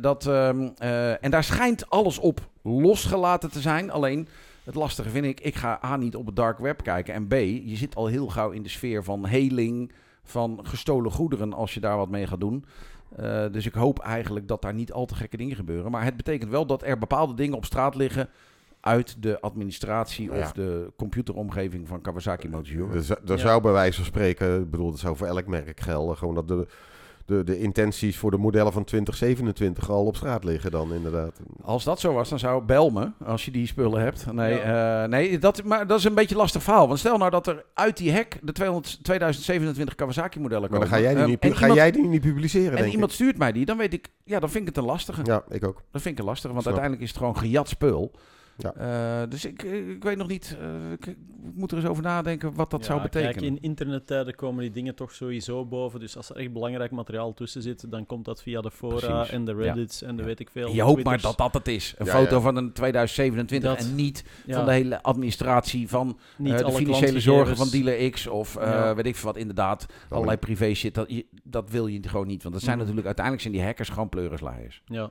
En daar schijnt alles op losgelaten te zijn. Alleen, het lastige vind ik ga A, niet op het dark web kijken. En B, je zit al heel gauw in de sfeer van heling, van gestolen goederen als je daar wat mee gaat doen. Dus ik hoop eigenlijk dat daar niet al te gekke dingen gebeuren. Maar het betekent wel dat er bepaalde dingen op straat liggen uit de administratie of de computeromgeving van Kawasaki Motors Europe. Er zou bij wijze van spreken, ik bedoel, dat zou voor elk merk gelden, gewoon dat de intenties voor de modellen van 2027 al op straat liggen dan inderdaad. Als dat zo was, dan zou bel me als je die spullen hebt. Maar dat is een beetje een lastig verhaal. Want stel nou dat er uit die hack de 2027 Kawasaki modellen komen. Maar dan ga jij die niet publiceren, en iemand stuurt mij die, dan weet ik, dan vind ik het een lastige. Ja, ik ook. Dat vind ik een lastige, want uiteindelijk is het gewoon gejat spul. Ja. Dus ik weet nog niet, ik moet er eens over nadenken wat dat zou betekenen. Kijk, in internettijden komen die dingen toch sowieso boven. Dus als er echt belangrijk materiaal tussen zit, dan komt dat via de fora en de Reddits en de weet ik veel. Je hoopt maar dat dat het is. Een foto van een 2027 en niet van de hele administratie van de financiële zorgen van dealer X of weet ik veel wat. Inderdaad, allerlei privé shit. Dat wil je gewoon niet. Want dat zijn natuurlijk uiteindelijk zijn die hackers gewoon pleurenslaaiers. Ja.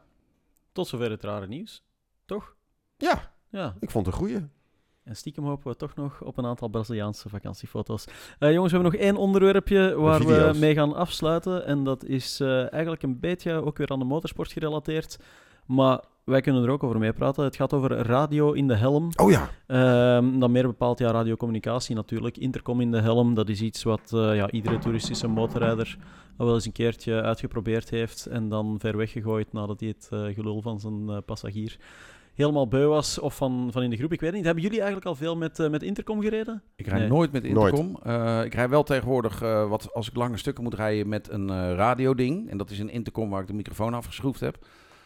Tot zover het rare nieuws. Toch? Ja, ik vond het een goeie. En stiekem hopen we toch nog op een aantal Braziliaanse vakantiefoto's. Jongens, we hebben nog 1 onderwerpje waar we mee gaan afsluiten. En dat is eigenlijk een beetje ook weer aan de motorsport gerelateerd. Maar wij kunnen er ook over meepraten. Het gaat over radio in de helm. Oh ja. Dan meer bepaald radiocommunicatie natuurlijk. Intercom in de helm, dat is iets wat iedere toeristische motorrijder al wel eens een keertje uitgeprobeerd heeft. En dan ver weggegooid nadat hij het gelul van zijn passagier helemaal beu was, of van in de groep, ik weet niet. Hebben jullie eigenlijk al veel met intercom gereden? Ik rijd nooit met intercom. Ik rijd wel tegenwoordig, als ik lange stukken moet rijden, met een radioding. En dat is een intercom waar ik de microfoon afgeschroefd heb.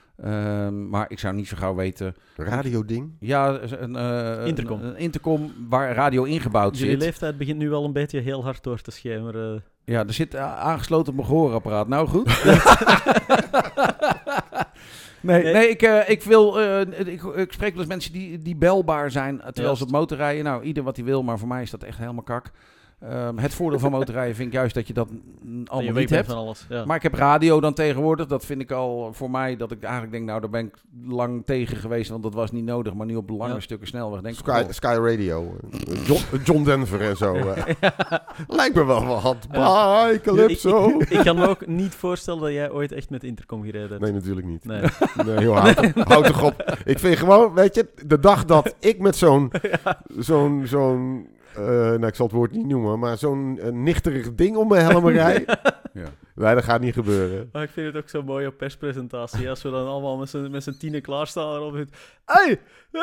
Maar ik zou niet zo gauw weten... Radioding? Ja, een intercom waar radio ingebouwd zit. Jullie leeftijd begint nu wel een beetje heel hard door te schemeren. Ja, er zit aangesloten op mijn gehoorapparaat. Nou goed. Nee, ik spreek wel eens mensen die belbaar zijn terwijl ze op motor rijden. Nou, ieder wat hij wil, maar voor mij is dat echt helemaal kak. Het voordeel van motorrijden vind ik juist dat je dat allemaal niet hebt. Van alles, ja. Maar ik heb radio dan tegenwoordig. Dat vind ik al voor mij dat ik eigenlijk denk, nou daar ben ik lang tegen geweest, want dat was niet nodig. Maar nu op lange stukken snelweg denk ik... Sky Radio. John Denver en zo. Lijkt me wel wat. Bye, Calypso. Ik kan me ook niet voorstellen dat jij ooit echt met intercom gereden hebt. Nee, natuurlijk niet. Nee, houd toch op. Ik vind gewoon, weet je, de dag dat ik met zo'n ik zal het woord niet noemen, maar zo'n nichterig ding om mijn helm rij. Nee, dat gaat niet gebeuren. Maar ik vind het ook zo mooi op perspresentatie. Als we dan allemaal met z'n tienen klaarstaan erop zitten. Hey,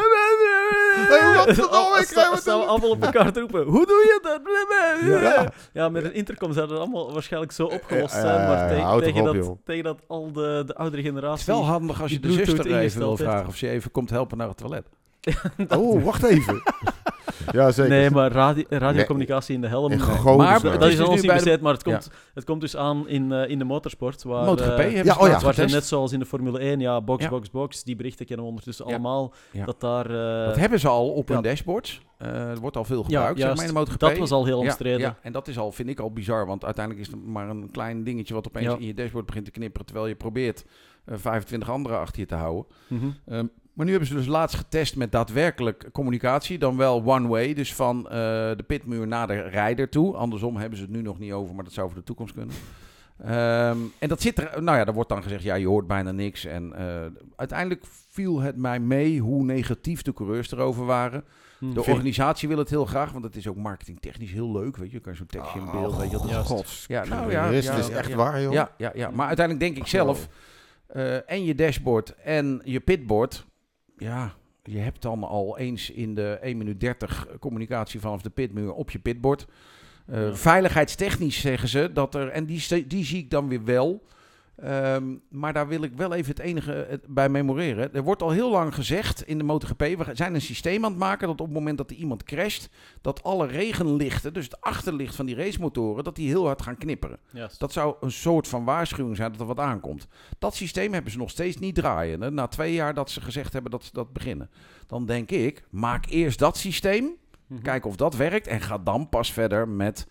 wat staan we allemaal op elkaar te roepen. Hoe doe je dat? Ja, met een intercom zou dat allemaal waarschijnlijk zo opgelost zijn. Maar tegen dat al de oudere generatie... Het is wel handig als je de zuster even wil vragen of ze even komt helpen naar het toilet. Oh, wacht even. Ja, zeker. Nee, maar radiocommunicatie in de helm... Maar dat is een onzinnig, maar het komt dus aan in de motorsport. Waar, MotoGP hebben waar ze net zoals in de Formule 1, box, die berichten kennen we ondertussen allemaal. Ja. Dat hebben ze al op hun dashboards. Er wordt al veel gebruikt, zeg maar, in de MotoGP. Dat was al heel omstreden. Ja, en dat is al, vind ik al bizar, want uiteindelijk is het maar een klein dingetje wat opeens in je dashboard begint te knipperen, terwijl je probeert 25 anderen achter je te houden. Mm-hmm. Maar nu hebben ze dus laatst getest met daadwerkelijk communicatie, dan wel one-way, dus van de pitmuur naar de rijder toe. Andersom hebben ze het nu nog niet over, maar dat zou voor de toekomst kunnen. En dat zit er, daar wordt dan gezegd, je hoort bijna niks. En uiteindelijk viel het mij mee hoe negatief de coureurs erover waren. De organisatie wil het heel graag, want het is ook marketingtechnisch heel leuk. Weet je kan zo'n tekstje in beeld. Weet je, dat is gods. Het is echt waar, joh. Ja. Maar uiteindelijk denk ik zelf, en je dashboard en je pitboard, je hebt dan al eens in de 1 minuut 30 communicatie vanaf de pitmuur op je pitboard. Veiligheidstechnisch zeggen ze dat er, en die zie ik dan weer wel. Maar daar wil ik wel even het enige bij memoreren. Er wordt al heel lang gezegd in de MotoGP, we zijn een systeem aan het maken dat op het moment dat er iemand crasht, dat alle regenlichten, dus het achterlicht van die racemotoren, dat die heel hard gaan knipperen. Yes. Dat zou een soort van waarschuwing zijn dat er wat aankomt. Dat systeem hebben ze nog steeds niet draaien. Hè? Na 2 jaar dat ze gezegd hebben dat ze dat beginnen. Dan denk ik, maak eerst dat systeem, kijk of dat werkt en ga dan pas verder met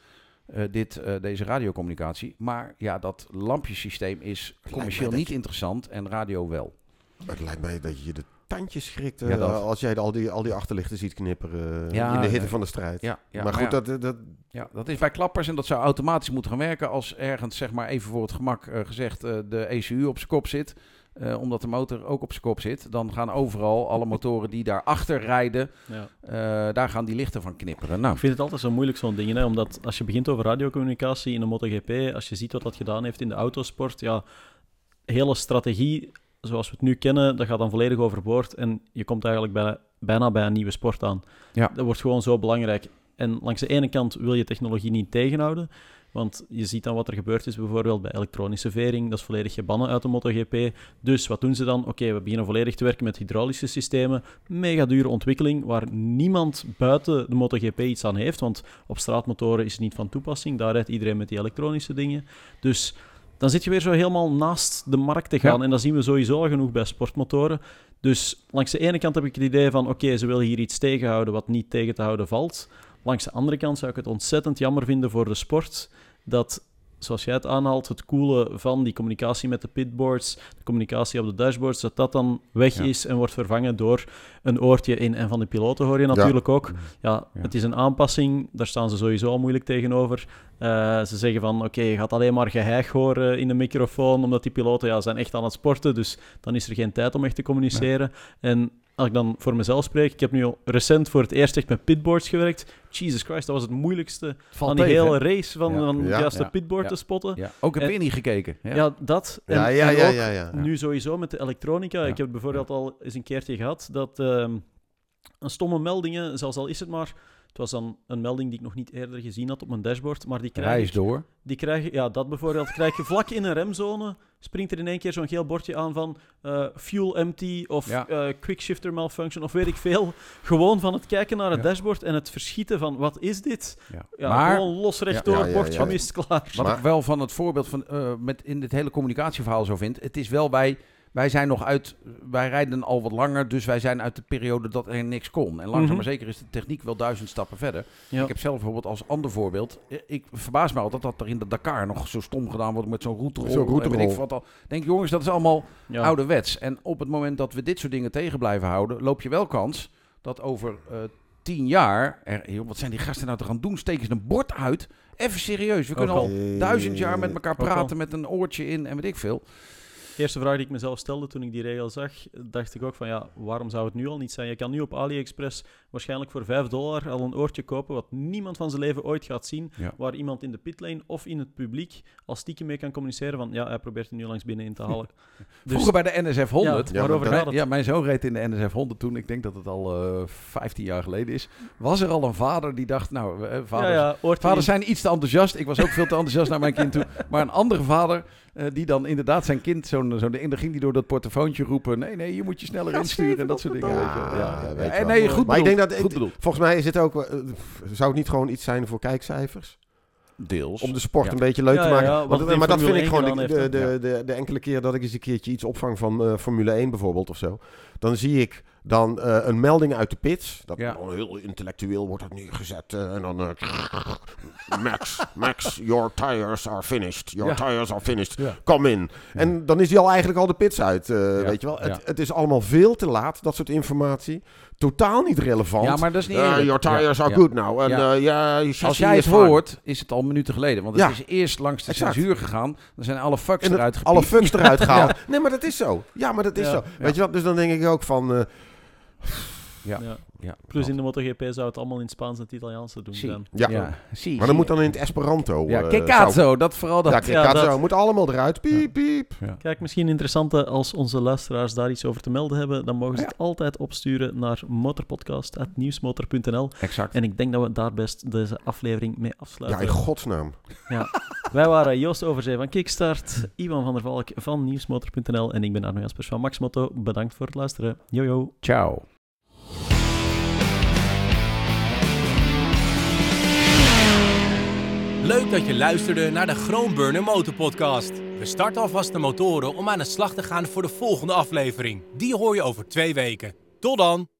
deze radiocommunicatie. Maar dat lampjesysteem is commercieel niet interessant en radio wel. Maar het lijkt mij dat je de tandjes schrikt als jij al die achterlichten ziet knipperen in de hitte van de strijd. Maar goed, dat is bij klappers en dat zou automatisch moeten gaan werken als ergens, zeg maar even voor het gemak gezegd, de ECU op zijn kop zit. Omdat de motor ook op zijn kop zit, dan gaan overal alle motoren die daarachter rijden, daar gaan die lichten van knipperen. Nou. Ik vind het altijd zo moeilijk, zo'n ding, hè? Omdat als je begint over radiocommunicatie in de MotoGP, als je ziet wat dat gedaan heeft in de autosport, hele strategie zoals we het nu kennen, dat gaat dan volledig overboord en je komt eigenlijk bijna bij een nieuwe sport aan. Ja. Dat wordt gewoon zo belangrijk. En langs de ene kant wil je technologie niet tegenhouden, want je ziet dan wat er gebeurd is bijvoorbeeld bij elektronische vering. Dat is volledig gebannen uit de MotoGP. Dus wat doen ze dan? Oké, we beginnen volledig te werken met hydraulische systemen. Mega dure ontwikkeling waar niemand buiten de MotoGP iets aan heeft. Want op straatmotoren is het niet van toepassing. Daar rijdt iedereen met die elektronische dingen. Dus dan zit je weer zo helemaal naast de markt te gaan. Ja. En dat zien we sowieso al genoeg bij sportmotoren. Dus langs de ene kant heb ik het idee van oké, ze willen hier iets tegenhouden wat niet tegen te houden valt. Langs de andere kant zou ik het ontzettend jammer vinden voor de sport dat, zoals jij het aanhaalt, het coole van die communicatie met de pitboards, de communicatie op de dashboards, dat dan weg is en wordt vervangen door een oortje in. En van de piloten hoor je natuurlijk ook. Het is een aanpassing, daar staan ze sowieso al moeilijk tegenover. Ze zeggen van, oké, je gaat alleen maar geheig horen in de microfoon, omdat die piloten zijn echt aan het sporten, dus dan is er geen tijd om echt te communiceren. Ja. En als ik dan voor mezelf spreek, ik heb nu recent voor het eerst echt met pitboards gewerkt. Jesus Christ, dat was het moeilijkste van die hele race van juist de pitboard te spotten. Ja. Ook heb je niet gekeken. Dat. Nu sowieso met de elektronica. Ik heb bijvoorbeeld al eens een keertje gehad dat een stomme meldingen, zelfs al is het maar... Het was dan een melding die ik nog niet eerder gezien had op mijn dashboard, maar die krijg dat bijvoorbeeld krijg je vlak in een remzone, springt er in één keer zo'n geel bordje aan van fuel empty of quick shifter malfunction of weet ik veel. Gewoon van het kijken naar het dashboard en het verschieten van wat is dit? Maar gewoon los rechtdoor, bordje mist, klaar. Wat ik wel van het voorbeeld van met in dit hele communicatieverhaal zo vind, het is wel wij zijn wij rijden al wat langer, dus wij zijn uit de periode dat er niks kon. En langzaam maar zeker is de techniek wel 1000 stappen verder. Ja. Ik heb zelf bijvoorbeeld als ander voorbeeld, ik verbaas me altijd dat er in de Dakar nog zo stom gedaan wordt met zo'n routerol. Denk jongens, dat is allemaal ouderwets. En op het moment dat we dit soort dingen tegen blijven houden, loop je wel kans dat over 10 jaar, wat zijn die gasten nou te gaan doen? Steken ze een bord uit? Even serieus, we kunnen al 1000 jaar met elkaar praten met een oortje in en weet ik veel. De eerste vraag die ik mezelf stelde toen ik die regel zag, dacht ik ook van waarom zou het nu al niet zijn? Je kan nu op AliExpress waarschijnlijk voor $5 al een oortje kopen wat niemand van zijn leven ooit gaat zien, waar iemand in de pitlane of in het publiek al stiekem mee kan communiceren van hij probeert er nu langs binnenin te halen. Dus, vroeger bij de NSF 100, waarover gaat het? Ja, mijn zoon reed in de NSF 100 toen, ik denk dat het al 15 jaar geleden is, was er al een vader die dacht, vaders zijn iets te enthousiast, ik was ook veel te enthousiast naar mijn kind toe, maar een andere vader Die dan inderdaad zijn kind, en dan ging die door dat portofoontje roepen. Nee, je moet je sneller insturen en dat soort dingen. Goed maar ik denk dat goed bedoeld. Volgens mij is het ook, zou het niet gewoon iets zijn voor kijkcijfers? Deels. Om de sport een beetje leuk te maken. Ja, maar dat vind ik gewoon de enkele keer dat ik eens een keertje iets opvang van Formule 1 bijvoorbeeld of zo. Dan zie ik een melding uit de pits. Dat dan heel intellectueel wordt dat neergezet. En dan Max, your tires are finished. Your tires are finished. Ja. Come in. En dan is die eigenlijk al de pits uit. Weet je wel. Het is allemaal veel te laat, dat soort informatie. Totaal niet relevant. Ja, maar dat is niet eerlijk. Your tires are good now. Als jij het hoort, is het al minuten geleden. Want het is eerst langs de censuur gegaan. Dan zijn alle fucks eruit gepiept. Alle fucks eruit gehaald. Nee, maar dat is zo. Ja, maar dat is zo. Weet je wat? Dus dan denk ik ook van... Plus in de MotoGP zou het allemaal in het Spaans en het Italiaans doen. Maar dat moet dan in het Esperanto. Che cazzo, dat vooral dat. Che cazzo, moet allemaal eruit. Piep, piep. Ja. Kijk, misschien interessant als onze luisteraars daar iets over te melden hebben, dan mogen ze het altijd opsturen naar motorpodcast@nieuwsmotor.nl. Exact. En ik denk dat we daar best deze aflevering mee afsluiten. Ja, in godsnaam. Ja. Wij waren Joost Overzee van Kickstart, Iwan van der Valk van nieuwsmotor.nl en ik ben Arno Jaspers van Max Moto. Bedankt voor het luisteren. Jojo. Ciao. Leuk dat je luisterde naar de Groenburner Motorpodcast. We starten alvast de motoren om aan de slag te gaan voor de volgende aflevering. Die hoor je over 2 weken. Tot dan!